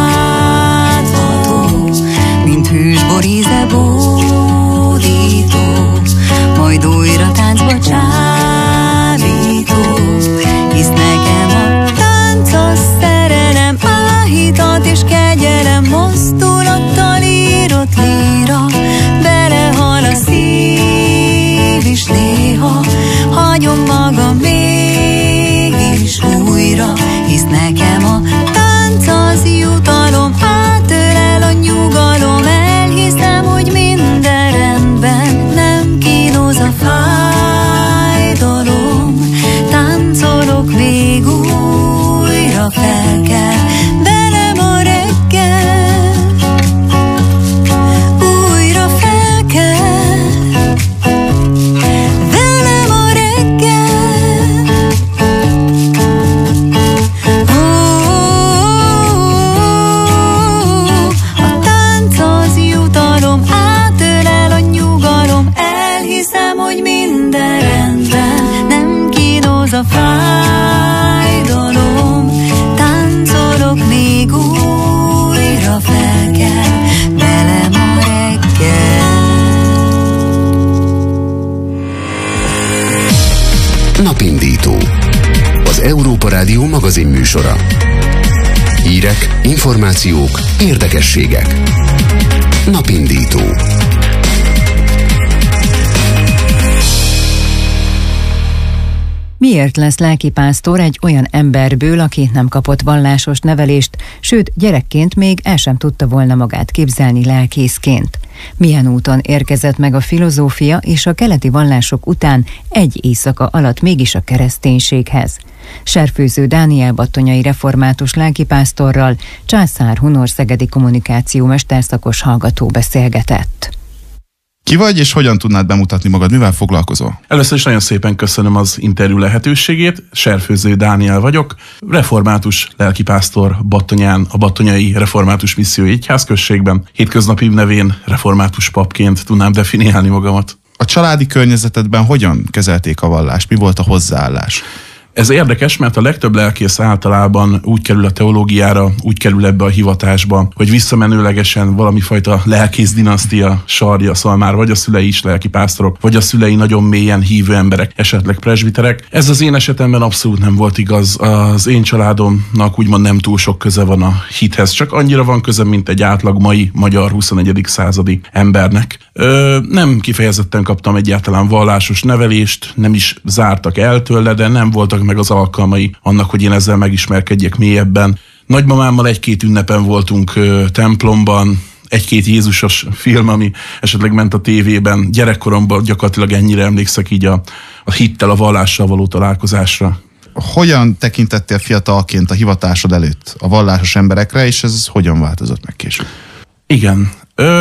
[SPEAKER 7] átható, mint hűsbor íze bódító, majd újra táncba csábító, hisz nekem a tánc a szerelem, áhítat és kegyelem, mozdulattal írott líra, belehal a szív is néha, hagyom magam mégis újra, hisz nekem a tánc az jutalom, átölel a nyugalom, elhiszem, hogy minden rendben, nem kínoz a fájdalom, táncolok még újra, fel kell velem a reggel, újra fel kell velem a reggel. A tánc az jutalom, átölel a nyugalom, elhiszem, hogy minden rendben, nem kínoz a fájdalom, táncolok még újra, fel kell velem a reggel.
[SPEAKER 1] Napindító. Az Európa Rádió magazin műsora. Hírek, információk, érdekességek. Napindító.
[SPEAKER 5] Miért lesz lelkipásztor egy olyan emberből, aki nem kapott vallásos nevelést, sőt, gyerekként még el sem tudta volna magát képzelni lelkészként? Milyen úton érkezett meg a filozófia és a keleti vallások után egy éjszaka alatt mégis a kereszténységhez? Serfőző Dániel battonyai református lelkipásztorral Császár Hunor szegedi kommunikáció mesterszakos hallgató beszélgetett.
[SPEAKER 8] Ki vagy, és hogyan tudnád bemutatni magad? Mivel foglalkozol?
[SPEAKER 9] Először is nagyon szépen köszönöm az interjú lehetőségét. Serfőző Dániel vagyok, református lelkipásztor Battonyán, a Battonyai Református Missziói Egyházközségben. Hétköznapi nevén református papként tudnám definiálni magamat.
[SPEAKER 8] A családi környezetedben hogyan kezelték a vallást? Mi volt a hozzáállás?
[SPEAKER 9] Ez érdekes, mert a legtöbb lelkész általában úgy kerül a teológiára, úgy kerül ebbe a hivatásba, hogy visszamenőlegesen valami fajta lelkész dinasztia sarja, szóval már vagy a szülei is lelkipásztorok, vagy a szülei nagyon mélyen hívő emberek, esetleg presbiterek. Ez az én esetemben abszolút nem volt igaz. Az én családomnak úgymond nem túl sok köze van a hithez, csak annyira van köze, mint egy átlag mai magyar 21. századi embernek. Nem kifejezetten kaptam egyáltalán vallásos nevelést, nem is zártak el tőle, de nem voltak meg az alkalmai annak, hogy én ezzel megismerkedjek mélyebben. Nagymamámmal egy-két ünnepen voltunk templomban, egy-két Jézusos film, ami esetleg ment a tévében. Gyerekkoromban gyakorlatilag ennyire emlékszek így a hittel, a vallással való találkozásra.
[SPEAKER 8] Hogyan tekintettél fiatalként a hivatásod előtt a vallásos emberekre, és ez hogyan változott meg később?
[SPEAKER 9] Igen.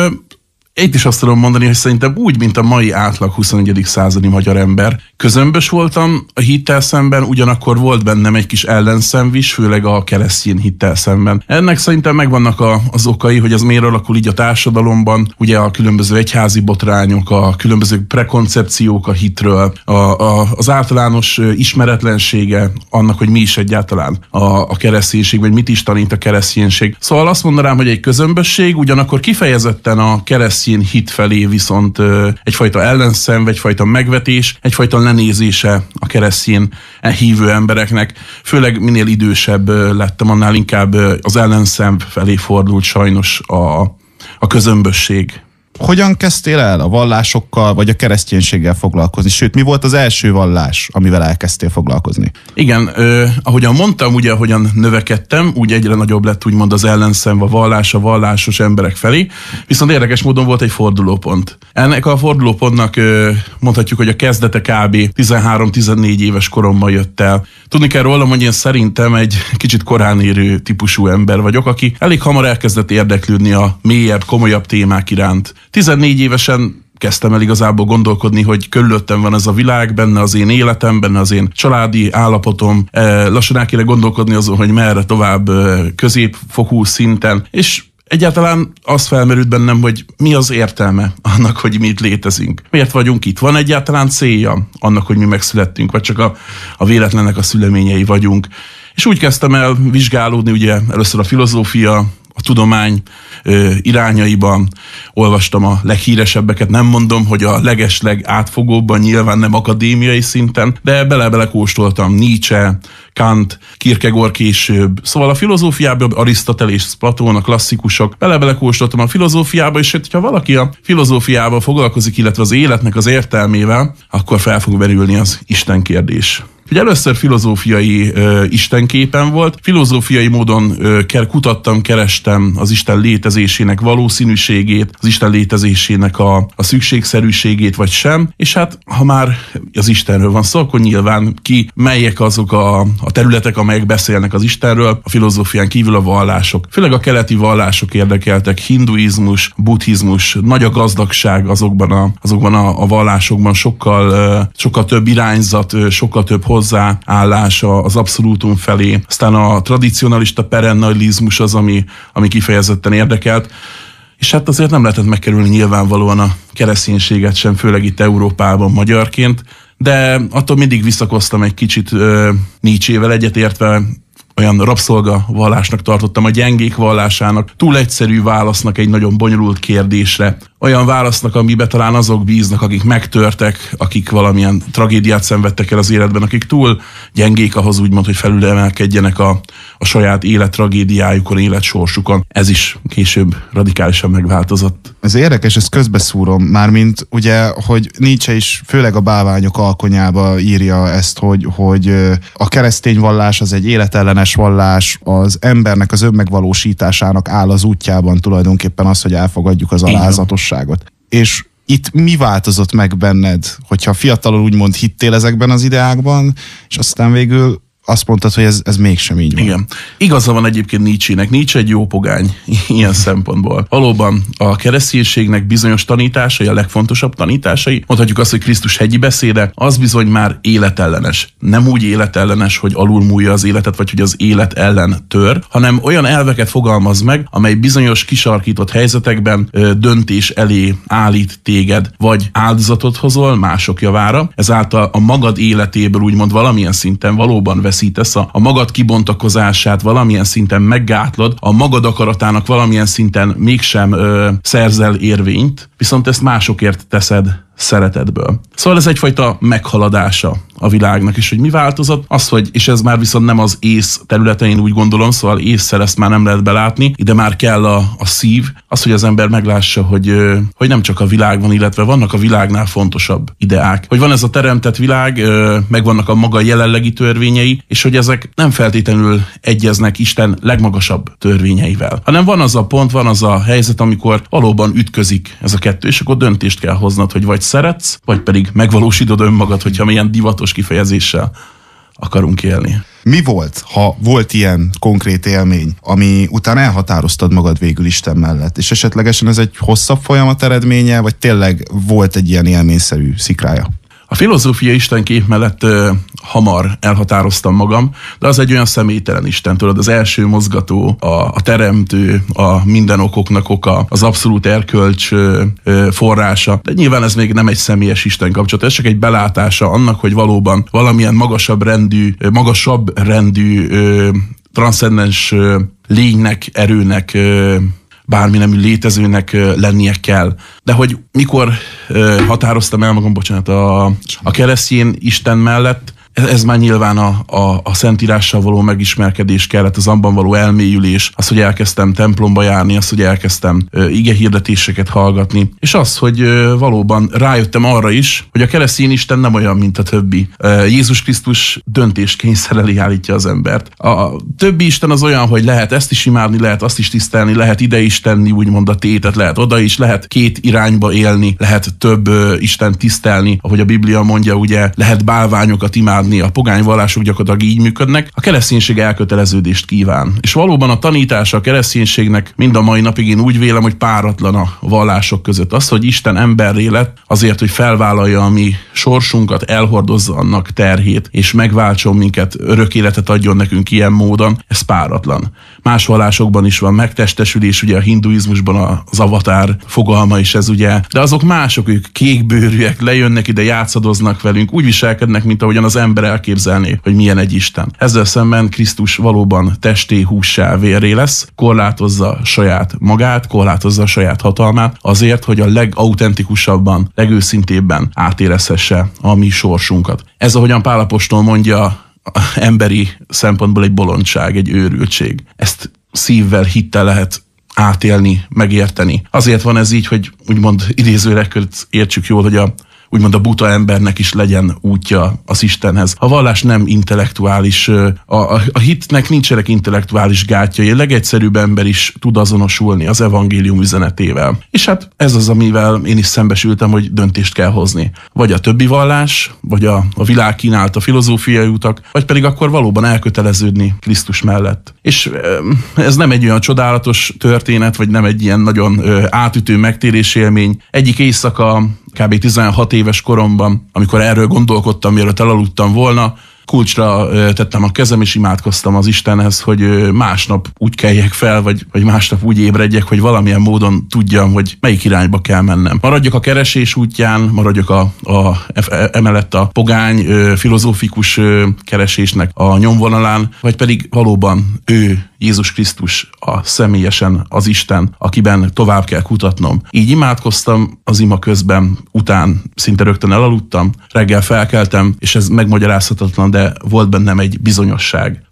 [SPEAKER 9] Itt is azt tudom mondani, hogy szerintem úgy, mint a mai átlag 21. századi magyar ember. Közömbös voltam a hittel szemben, ugyanakkor volt bennem egy kis ellenszenv is, főleg a keresztény hittel szemben. Ennek szerintem megvannak az okai, hogy az miért alakul így a társadalomban, ugye a különböző egyházi botrányok, a különböző prekoncepciók a hitről, az általános ismeretlensége annak, hogy mi is egyáltalán a kereszténység, vagy mit is tanít a kereszténység. Szóval azt mondanám, hogy egy közömbösség, ugyanakkor kifejezetten a keresztény hit felé viszont egyfajta ellenszenv, egyfajta megvetés, egyfajta lenézése a keresztény hívő embereknek. Főleg minél idősebb lettem, annál inkább az ellenszenv felé fordult sajnos a közömbösség.
[SPEAKER 8] Hogyan kezdtél el a vallásokkal, vagy a kereszténységgel foglalkozni? Sőt, mi volt az első vallás, amivel elkezdtél foglalkozni?
[SPEAKER 9] Igen, ahogyan mondtam, ugye, ahogyan növekedtem, úgy egyre nagyobb lett úgymond az ellenszenv, a vallásos emberek felé, viszont érdekes módon volt egy fordulópont. Ennek a fordulópontnak mondhatjuk, hogy a kezdete kb. 13-14 éves koromban jött el. Tudni kell rólam, hogy én szerintem egy kicsit korán érő típusú ember vagyok, aki elég hamar elkezdett érdeklődni a mélyebb, komolyabb témák iránt. 14 évesen kezdtem el igazából gondolkodni, hogy körülöttem van ez a világ, benne az én életem, benne az én családi állapotom. Lassan el kéne gondolkodni azon, hogy merre tovább középfokú szinten, és egyáltalán az felmerült bennem, hogy mi az értelme annak, hogy mi itt létezünk. Miért vagyunk itt? Van egyáltalán célja annak, hogy mi megszülettünk, vagy csak a véletlennek a szüleményei vagyunk. És úgy kezdtem el vizsgálódni, ugye először a filozófia, a tudomány irányaiban, olvastam a leghíresebbeket, nem mondom, hogy a legesleg átfogóbban, nyilván nem akadémiai szinten, de bele-bele kóstoltam Nietzsche, Kant, Kierkegaard később. Szóval a filozófiában Arisztotelész, Platón, a klasszikusok, bele-bele kóstoltam a filozófiába, és ha valaki a filozófiával foglalkozik, illetve az életnek az értelmével, akkor fel fog merülni az Isten kérdés. Ugye először filozófiai istenképen volt, filozófiai módon kutattam, kerestem az Isten létezésének valószínűségét, az Isten létezésének a szükségszerűségét vagy sem, és hát ha már az Istenről van szó, akkor nyilván melyek azok a területek, amelyek beszélnek az Istenről, a filozófián kívül a vallások. Főleg a keleti vallások érdekeltek, hinduizmus, buddhizmus, nagy a gazdagság azokban a vallásokban, sokkal több irányzat, sokkal több hozzáállás az abszolútum felé. Aztán a tradicionalista perennalizmus az, ami kifejezetten érdekelt. És hát azért nem lehetett megkerülni nyilvánvalóan a kereszténységet sem, főleg itt Európában magyarként, de attól mindig visszakoztam egy kicsit Nietzsével egyetértve, olyan rabszolga vallásnak tartottam, a gyengék vallásának, túl egyszerű válasznak egy nagyon bonyolult kérdésre. Olyan válasznak, amiben talán azok bíznak, akik megtörtek, akik valamilyen tragédiát szenvedtek el az életben, akik túl gyengék ahhoz úgymond, hogy felülemelkedjenek a saját élettragédiájukon, életsorsukon. Ez is később radikálisan megváltozott.
[SPEAKER 8] Ez érdekes, ezt közbeszúrom, mármint ugye, hogy Nietzsche is főleg a bálványok alkonyába írja ezt, hogy a keresztény vallás az egy életellenes vallás, az embernek az önmegvalósításának áll az útjában tulajdonképpen az, hogy elfogadjuk az alázatosságot. És itt mi változott meg benned, hogyha fiatalon úgymond hittél ezekben az ideákban, és aztán végül azt mondtad, hogy ez mégsem így van.
[SPEAKER 9] Igen. Igaza van egyébként Nietzsének. Nietzsche egy jó pogány ilyen szempontból. Valóban a kereszténységnek bizonyos tanításai, a legfontosabb tanításai, mondhatjuk azt, hogy Krisztus hegyi beszéde, az bizony már életellenes. Nem úgy életellenes, hogy alulmúlja az életet, vagy hogy az élet ellen tör, hanem olyan elveket fogalmaz meg, amely bizonyos kisarkított helyzetekben döntés elé állít téged, vagy áldozatot hozol mások javára, ezáltal a magad életéből úgymond valamilyen szinten valóban veszítesz, a magad kibontakozását valamilyen szinten meggátlod, a magad akaratának valamilyen szinten mégsem szerzel érvényt, viszont ezt másokért teszed szeretetből. Szóval ez egyfajta meghaladása a világnak, és hogy mi változott? Az, hogy, és ez már viszont nem az ész területein úgy gondolom, szóval ésszel ezt már nem lehet belátni, ide már kell a szív, az, hogy az ember meglássa, hogy nem csak a világ van, illetve vannak a világnál fontosabb ideák. Hogy van ez a teremtett világ, meg vannak a maga jelenlegi törvényei, és hogy ezek nem feltétlenül egyeznek Isten legmagasabb törvényeivel, hanem van az a pont, van az a helyzet, amikor valóban ütközik ez a kettő, és akkor döntést kell hoznod, hogy vagy szeretsz, vagy pedig megvalósítod önmagad, hogyha milyen divatos kifejezéssel akarunk élni.
[SPEAKER 8] Mi volt, ha volt ilyen konkrét élmény, ami után elhatároztad magad végül Isten mellett, és esetlegesen ez egy hosszabb folyamat eredménye, vagy tényleg volt egy ilyen élményszerű szikrája?
[SPEAKER 9] A filozófia istenkép mellett hamar elhatároztam magam, de az egy olyan személytelen Isten, tudod, az első mozgató, a teremtő, a minden okoknak oka, az abszolút erkölcs forrása. De nyilván ez még nem egy személyes Isten kapcsolat, ez csak egy belátása annak, hogy valóban valamilyen magasabb rendű transzcendens lénynek, erőnek, bármi nemű létezőnek lennie kell. De hogy mikor határoztam el magam, a keresztény Isten mellett, ez már nyilván a Szentírással való megismerkedés kellett, az abban való elmélyülés, az, hogy elkezdtem templomba járni, az, hogy elkezdtem igehirdetéseket hallgatni, és az, hogy valóban rájöttem arra is, hogy a keresztény Isten nem olyan, mint a többi. Jézus Krisztus döntéskényszer elé állítja az embert. A többi Isten az olyan, hogy lehet ezt is imádni, lehet azt is tisztelni, lehet ide is tenni, úgymond a tétet, lehet oda is, lehet két irányba élni, lehet több Isten tisztelni, ahogy a Biblia mondja, ugye lehet bálványokat imádni, a pogány vallások gyakorlatilag így működnek, a kereszténység elköteleződést kíván. És valóban a tanítása a kereszténységnek mind a mai napig én úgy vélem, hogy páratlan a vallások között. Az, hogy Isten emberré lett azért, hogy felvállalja a mi sorsunkat, elhordozza annak terhét, és megváltson minket, örök életet adjon nekünk ilyen módon, ez páratlan. Más vallásokban is van megtestesülés, ugye a hinduizmusban az avatár fogalma is ez ugye, de azok mások, ők kékbőrűek, lejönnek ide, játszadoznak velünk, úgy viselkednek, mint ahogyan az ember elképzelné, hogy milyen egy Isten. Ezzel szemben Krisztus valóban testé, hússá, vérré lesz, korlátozza saját magát, korlátozza saját hatalmát azért, hogy a legauthentikusabban, legőszintébben átérezhesse a mi sorsunkat. Ez, ahogyan Pál apostol mondja, emberi szempontból egy bolondság, egy őrültség. Ezt szívvel, hittel lehet átélni, megérteni. Azért van ez így, hogy úgymond idézőleg értsük jól, hogy úgymond a buta embernek is legyen útja az Istenhez. A vallás nem intellektuális, a hitnek nincsenek intellektuális gátjai, a legegyszerűbb ember is tud azonosulni az evangélium üzenetével. És hát ez az, amivel én is szembesültem, hogy döntést kell hozni. Vagy a többi vallás, vagy a világ kínálta filozófiai utak, vagy pedig akkor valóban elköteleződni Krisztus mellett. És ez nem egy olyan csodálatos történet, vagy nem egy ilyen nagyon átütő megtérésélmény. Egyik éjszaka, kb. 16 éves koromban, amikor erről gondolkodtam, mielőtt elaludtam volna, kulcsra tettem a kezem, és imádkoztam az Istenhez, hogy másnap úgy keljek fel, vagy másnap úgy ébredjek, hogy valamilyen módon tudjam, hogy melyik irányba kell mennem. Maradjak a keresés útján, maradjak emellett a pogány, filozófikus keresésnek a nyomvonalán, vagy pedig valóban ő, Jézus Krisztus, személyesen az Isten, akiben tovább kell kutatnom. Így imádkoztam az ima közben, után szinte rögtön elaludtam, reggel felkeltem, és ez megmagyarázhatatlan, de volt bennem egy bizonyosság,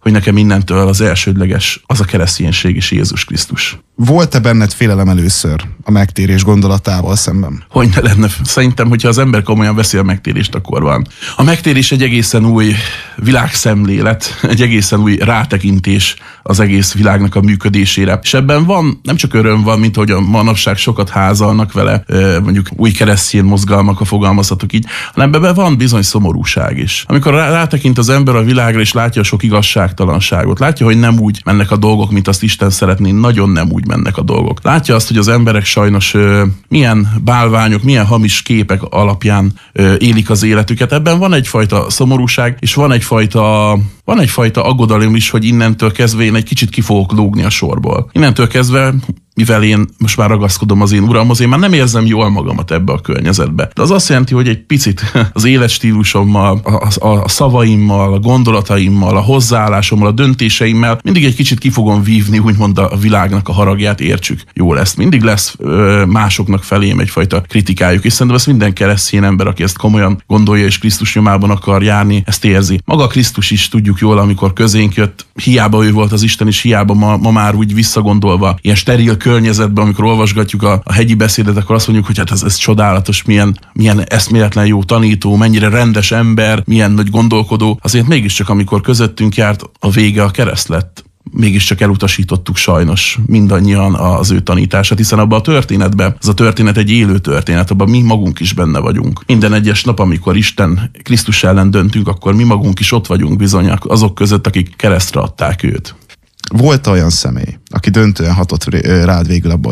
[SPEAKER 9] hogy nekem innentől az elsődleges az a kereszténység és Jézus Krisztus.
[SPEAKER 8] Volt-e benned félelem először a megtérés gondolatával szemben?
[SPEAKER 9] Hogy ne lenne? Szerintem, hogyha az ember komolyan veszi a megtérést, akkor van. A megtérés egy egészen új világszemlélet, egy egészen új rátekintés az egész világnak a működésére. És ebben van, nem csak öröm van, mint hogy a manapság sokat házalnak vele, mondjuk új keresztény mozgalmak, ha fogalmazhatok így, hanem ebben van bizony szomorúság is. Amikor rátekint az ember a világra, és látja a sok igazságtalanságot, látja, hogy nem úgy mennek a dolgok, mint azt Isten szeretné, nagyon nem úgy mennek a dolgok. Látja azt, hogy az emberek sajnos milyen bálványok, milyen hamis képek alapján élik az életüket. Ebben van egyfajta szomorúság, és van egyfajta aggodalom is, hogy innentől kezdve én egy kicsit ki fogok lógni a sorból. Innentől kezdve, mivel én most már ragaszkodom az én uramhoz, én már nem érzem jól magamat ebbe a környezetbe. De az azt jelenti, hogy egy picit az életstílusommal, a szavaimmal, a gondolataimmal, a hozzáállásommal, a döntéseimmel mindig egy kicsit ki fogom vívni, úgymond a világnak a haragját, értsük. Jó lesz. Mindig lesz másoknak felém egyfajta kritikájuk, és szerintem ezt minden keresztény ember, aki ezt komolyan gondolja és Krisztus nyomában akar járni, ezt érzi. Maga Krisztus is tudjuk jól, amikor közénk jött, hiába ő volt az Isten, és hiába ma már úgy visszagondolva, ilyen steril környezetben, amikor olvasgatjuk a hegyi beszédet, akkor azt mondjuk, hogy hát ez csodálatos, milyen eszméletlen jó tanító, mennyire rendes ember, milyen nagy gondolkodó. Azért mégiscsak, amikor közöttünk járt, a vége a kereszt lett. Mégiscsak elutasítottuk sajnos mindannyian az ő tanítását, hiszen abban a történetben, ez a történet egy élő történet, abban mi magunk is benne vagyunk. Minden egyes nap, amikor Isten Krisztus ellen döntünk, akkor mi magunk is ott vagyunk bizony azok között, akik keresztre adták őt.
[SPEAKER 8] Volt olyan személy, aki döntően hatott rád végül abba,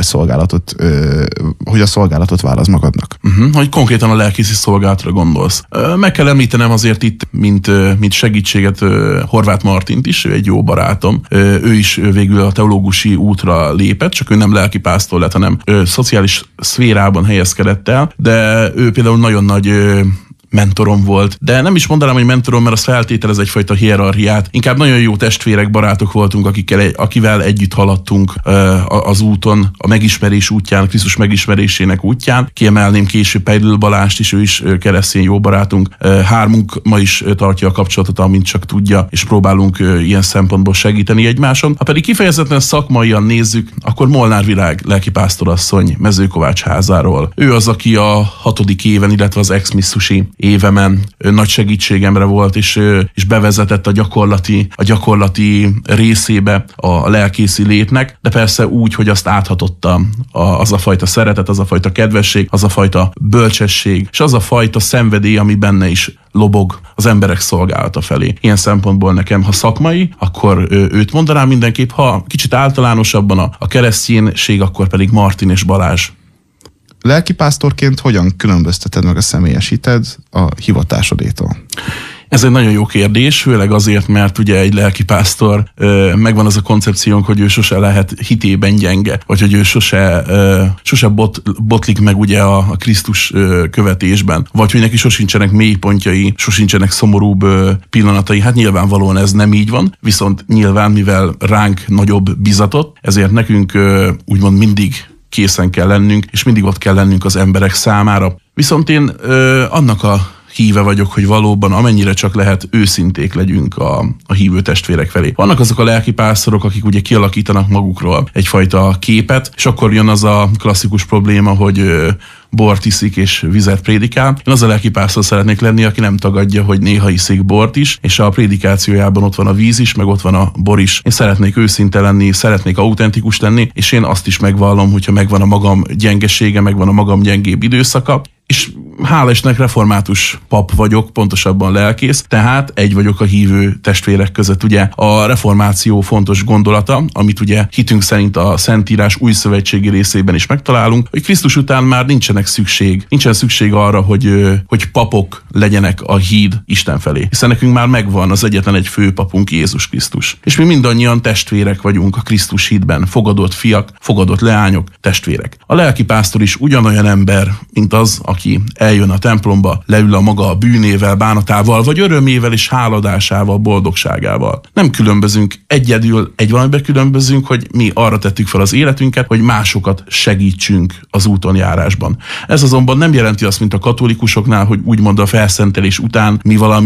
[SPEAKER 8] hogy a szolgálatot válasz magadnak?
[SPEAKER 9] Hogy konkrétan a lelkészi szolgálatra gondolsz. Meg kell említenem azért itt, mint segítséget Horváth Martint is, ő egy jó barátom. Ő is végül a teológusi útra lépett, csak ő nem lelkipásztor lett, hanem szociális szférában helyezkedett el, de ő például nagyon nagy mentorom volt. De nem is mondanám, hogy mentorom, mert az feltételez egyfajta hierarchiát. Inkább nagyon jó testvérek, barátok voltunk, akivel együtt haladtunk az úton, a megismerés útján, Krisztus megismerésének útján. Kiemelném később Peidl Balást is, ő is keresztény jó barátunk. Hármunk ma is tartja a kapcsolatot, amint csak tudja, és próbálunk ilyen szempontból segíteni egymáson. Ha pedig kifejezetten szakmaian nézzük, akkor Molnár Virág lelkipásztorasszony Mezőkovács házáról. Ő az, aki a 6. éven, illetve az ex-misszusi évemen nagy segítségemre volt, és bevezetett a gyakorlati részébe a lelkészi létnek, de persze úgy, hogy azt áthatotta az a fajta szeretet, az a fajta kedvesség, az a fajta bölcsesség, és az a fajta szenvedély, ami benne is lobog az emberek szolgálata felé. Ilyen szempontból nekem, ha szakmai, akkor őt mondanám mindenképp, ha kicsit általánosabban a kereszténység, akkor pedig Martin és Balázs.
[SPEAKER 8] Lelkipásztorként hogyan különbözteted meg a személyes hited a hivatásodétól?
[SPEAKER 9] Ez egy nagyon jó kérdés, főleg azért, mert ugye egy lelkipásztor, megvan az a koncepciónk, hogy ő sose lehet hitében gyenge, vagy hogy ő sose botlik meg ugye a Krisztus követésben, vagy hogy neki sosincsenek mélypontjai, sosincsenek szomorúbb pillanatai. Hát nyilvánvalóan ez nem így van, viszont nyilván, mivel ránk nagyobb bizatot, ezért nekünk úgymond mindig készen kell lennünk, és mindig ott kell lennünk az emberek számára. Viszont én annak a híve vagyok, hogy valóban amennyire csak lehet őszinték legyünk a hívő testvérek felé. Vannak azok a lelkipásztorok, akik ugye kialakítanak magukról egyfajta képet, és akkor jön az a klasszikus probléma, hogy bort iszik és vizet prédikál. Én az a lelkipásztor szeretnék lenni, aki nem tagadja, hogy néha iszik bort is, és a prédikációjában ott van a víz is, meg ott van a bor is. Én szeretnék őszinte lenni, szeretnék autentikus lenni, és én azt is megvallom, hogyha megvan a magam gyengesége, megvan a magam gyengébb időszaka, és hála Istennek református pap vagyok, pontosabban lelkész, tehát egy vagyok a hívő testvérek között. Ugye a reformáció fontos gondolata, amit ugye hitünk szerint a Szentírás új szövetségi részében is megtalálunk, hogy Krisztus után már nincsen szükség arra, hogy papok legyenek a híd Isten felé. Hiszen nekünk már megvan az egyetlen egy főpapunk, Jézus Krisztus. És mi mindannyian testvérek vagyunk a Krisztus hídben, fogadott fiak, fogadott leányok, testvérek. A lelkipásztor is ugyanolyan ember, mint az, aki eljön a templomba, leül a maga bűnével, bánatával, vagy örömével és háladásával, boldogságával. Nem különbözünk, egyedül egy valamiben különbözünk, hogy mi arra tettük fel az életünket, hogy másokat segítsünk az úton járásban. Ez azonban nem jelenti azt, mint a katolikusoknál, hogy úgymond a felszentelés után mi valami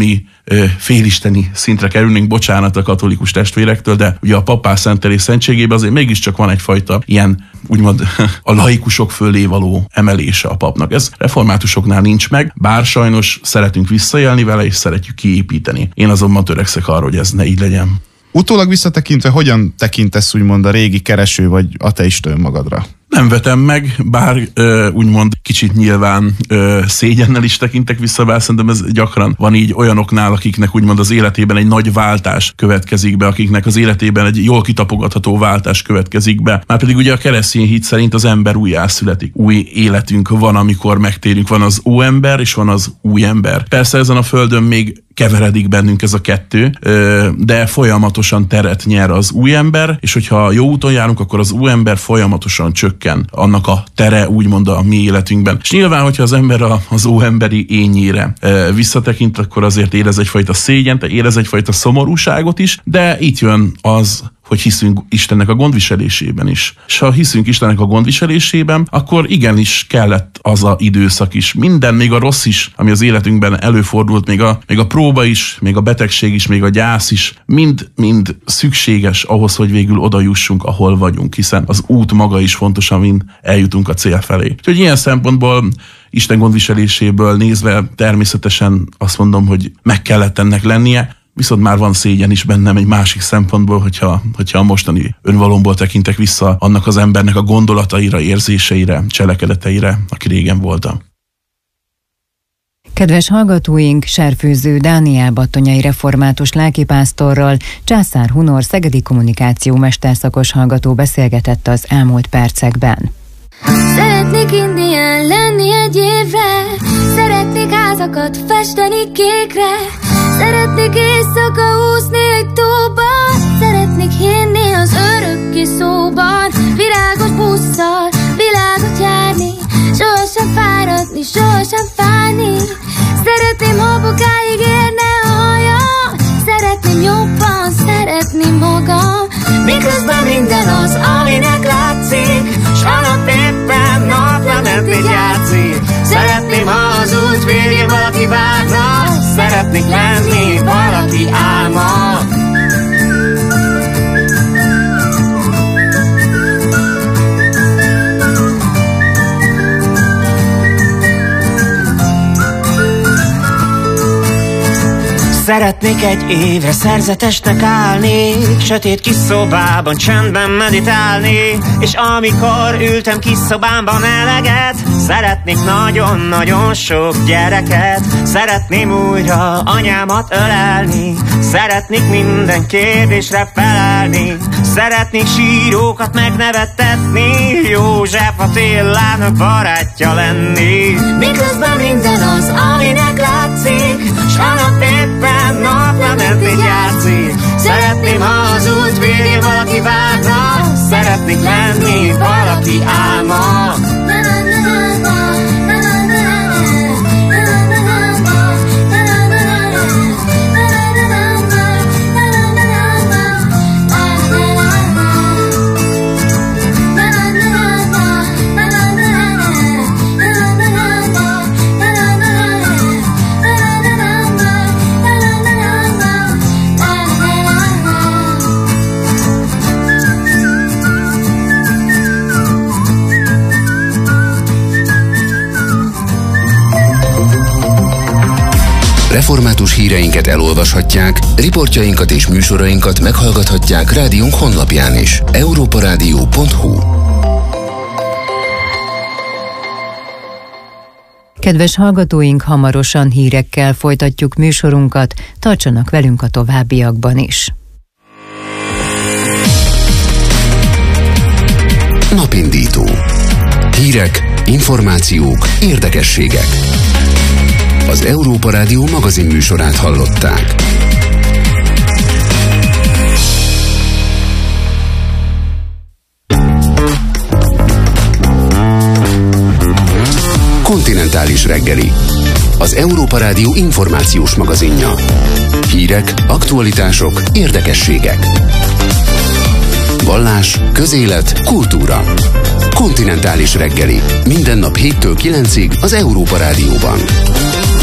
[SPEAKER 9] félisteni szintre kerülnénk, bocsánat a katolikus testvérektől, de ugye a papás szentelés szentségében azért mégiscsak van egyfajta ilyen, úgymond a laikusok fölé való emelése a papnak. Ez reformátusoknál nincs meg, bár sajnos szeretünk visszaélni vele, és szeretjük kiépíteni. Én azonban törekszek arra, hogy ez ne így legyen.
[SPEAKER 8] Utólag visszatekintve, hogyan tekintesz úgymond a régi kereső vagy ateista önmagadra?
[SPEAKER 9] Nem vetem meg, bár úgymond kicsit nyilván szégyennel is tekintek vissza, bár szerintem ez gyakran van így olyanoknál, akiknek úgymond az életében egy nagy váltás következik be, akiknek az életében egy jól kitapogatható váltás következik be. Márpedig ugye a keresztény hit szerint az ember újjászületik. Új életünk van, amikor megtérünk. Van az óember, és van az új ember. Persze ezen a földön még keveredik bennünk ez a kettő, de folyamatosan teret nyer az új ember, és hogyha jó úton járunk, akkor az új ember folyamatosan csökken annak a tere, úgymond a mi életünkben. És nyilván, hogyha az ember az óemberi ényére visszatekint, akkor azért érez egyfajta szégyent, érez egyfajta szomorúságot is, de itt jön az, hogy hiszünk Istennek a gondviselésében is. És ha hiszünk Istennek a gondviselésében, akkor igenis kellett az a időszak is. Minden, még a rossz is, ami az életünkben előfordult, még a próba is, még a betegség is, még a gyász is, mind szükséges ahhoz, hogy végül oda jussunk, ahol vagyunk, hiszen az út maga is fontos, amin eljutunk a cél felé. Úgyhogy ilyen szempontból Isten gondviseléséből nézve természetesen azt mondom, hogy meg kellett ennek lennie, viszont már van szégyen is bennem egy másik szempontból, hogyha a mostani önvalomból tekintek vissza annak az embernek a gondolataira, érzéseire, cselekedeteire, aki régen voltam.
[SPEAKER 5] Kedves hallgatóink, Serfőző Dániel battonyai református lelkipásztorral Császár Hunor szegedi kommunikáció mesterszakos hallgató beszélgetett az elmúlt percekben.
[SPEAKER 10] Szeretnék indián lenni egy évre, szeretnék házakat festeni kékre, szeretnék éjszaka úszni egy tóba, szeretnék hinni az örökké szóban, virágos busszal, világot járni, sohasem fáradni, sohasem fájni. Szeretném habokáig érne a hajam, szeretném jobban szeretni magam, miközben minden az, aminek látszik, s a nap éppen napra mentét játszik. Szeretném, ha az út végén valaki várna, szeretnék lenni valaki álma.
[SPEAKER 11] Szeretnék egy évre szerzetesnek állni, sötét kis szobában csendben meditálni, és amikor ültem kis szobámban eleget, szeretnék nagyon-nagyon sok gyereket, szeretném újra anyámat ölelni, szeretnék minden kérdésre felelni, szeretnék sírókat megnevettetni, József Attilának barátja lenni.
[SPEAKER 10] Miközben minden az, aminek látszik, s a nap éppen napra mentét játszik.
[SPEAKER 11] Szeretném, ha az út végén valaki várna, szeretnék lenni valaki álma.
[SPEAKER 1] Református híreinket elolvashatják, riportjainkat és műsorainkat meghallgathatják rádiónk honlapján is. europaradio.hu.
[SPEAKER 5] Kedves hallgatóink, hamarosan hírekkel folytatjuk műsorunkat, tartsanak velünk a továbbiakban is.
[SPEAKER 1] Napindító. Hírek, információk, érdekességek. Az Európa Rádió magazin műsorát hallották. Kontinentális reggeli. Az Európa Rádió információs magazinja. Hírek, aktualitások, érdekességek. Vallás, közélet, kultúra. Kontinentális reggeli. Minden nap 7-től 9-ig az Európa Rádióban.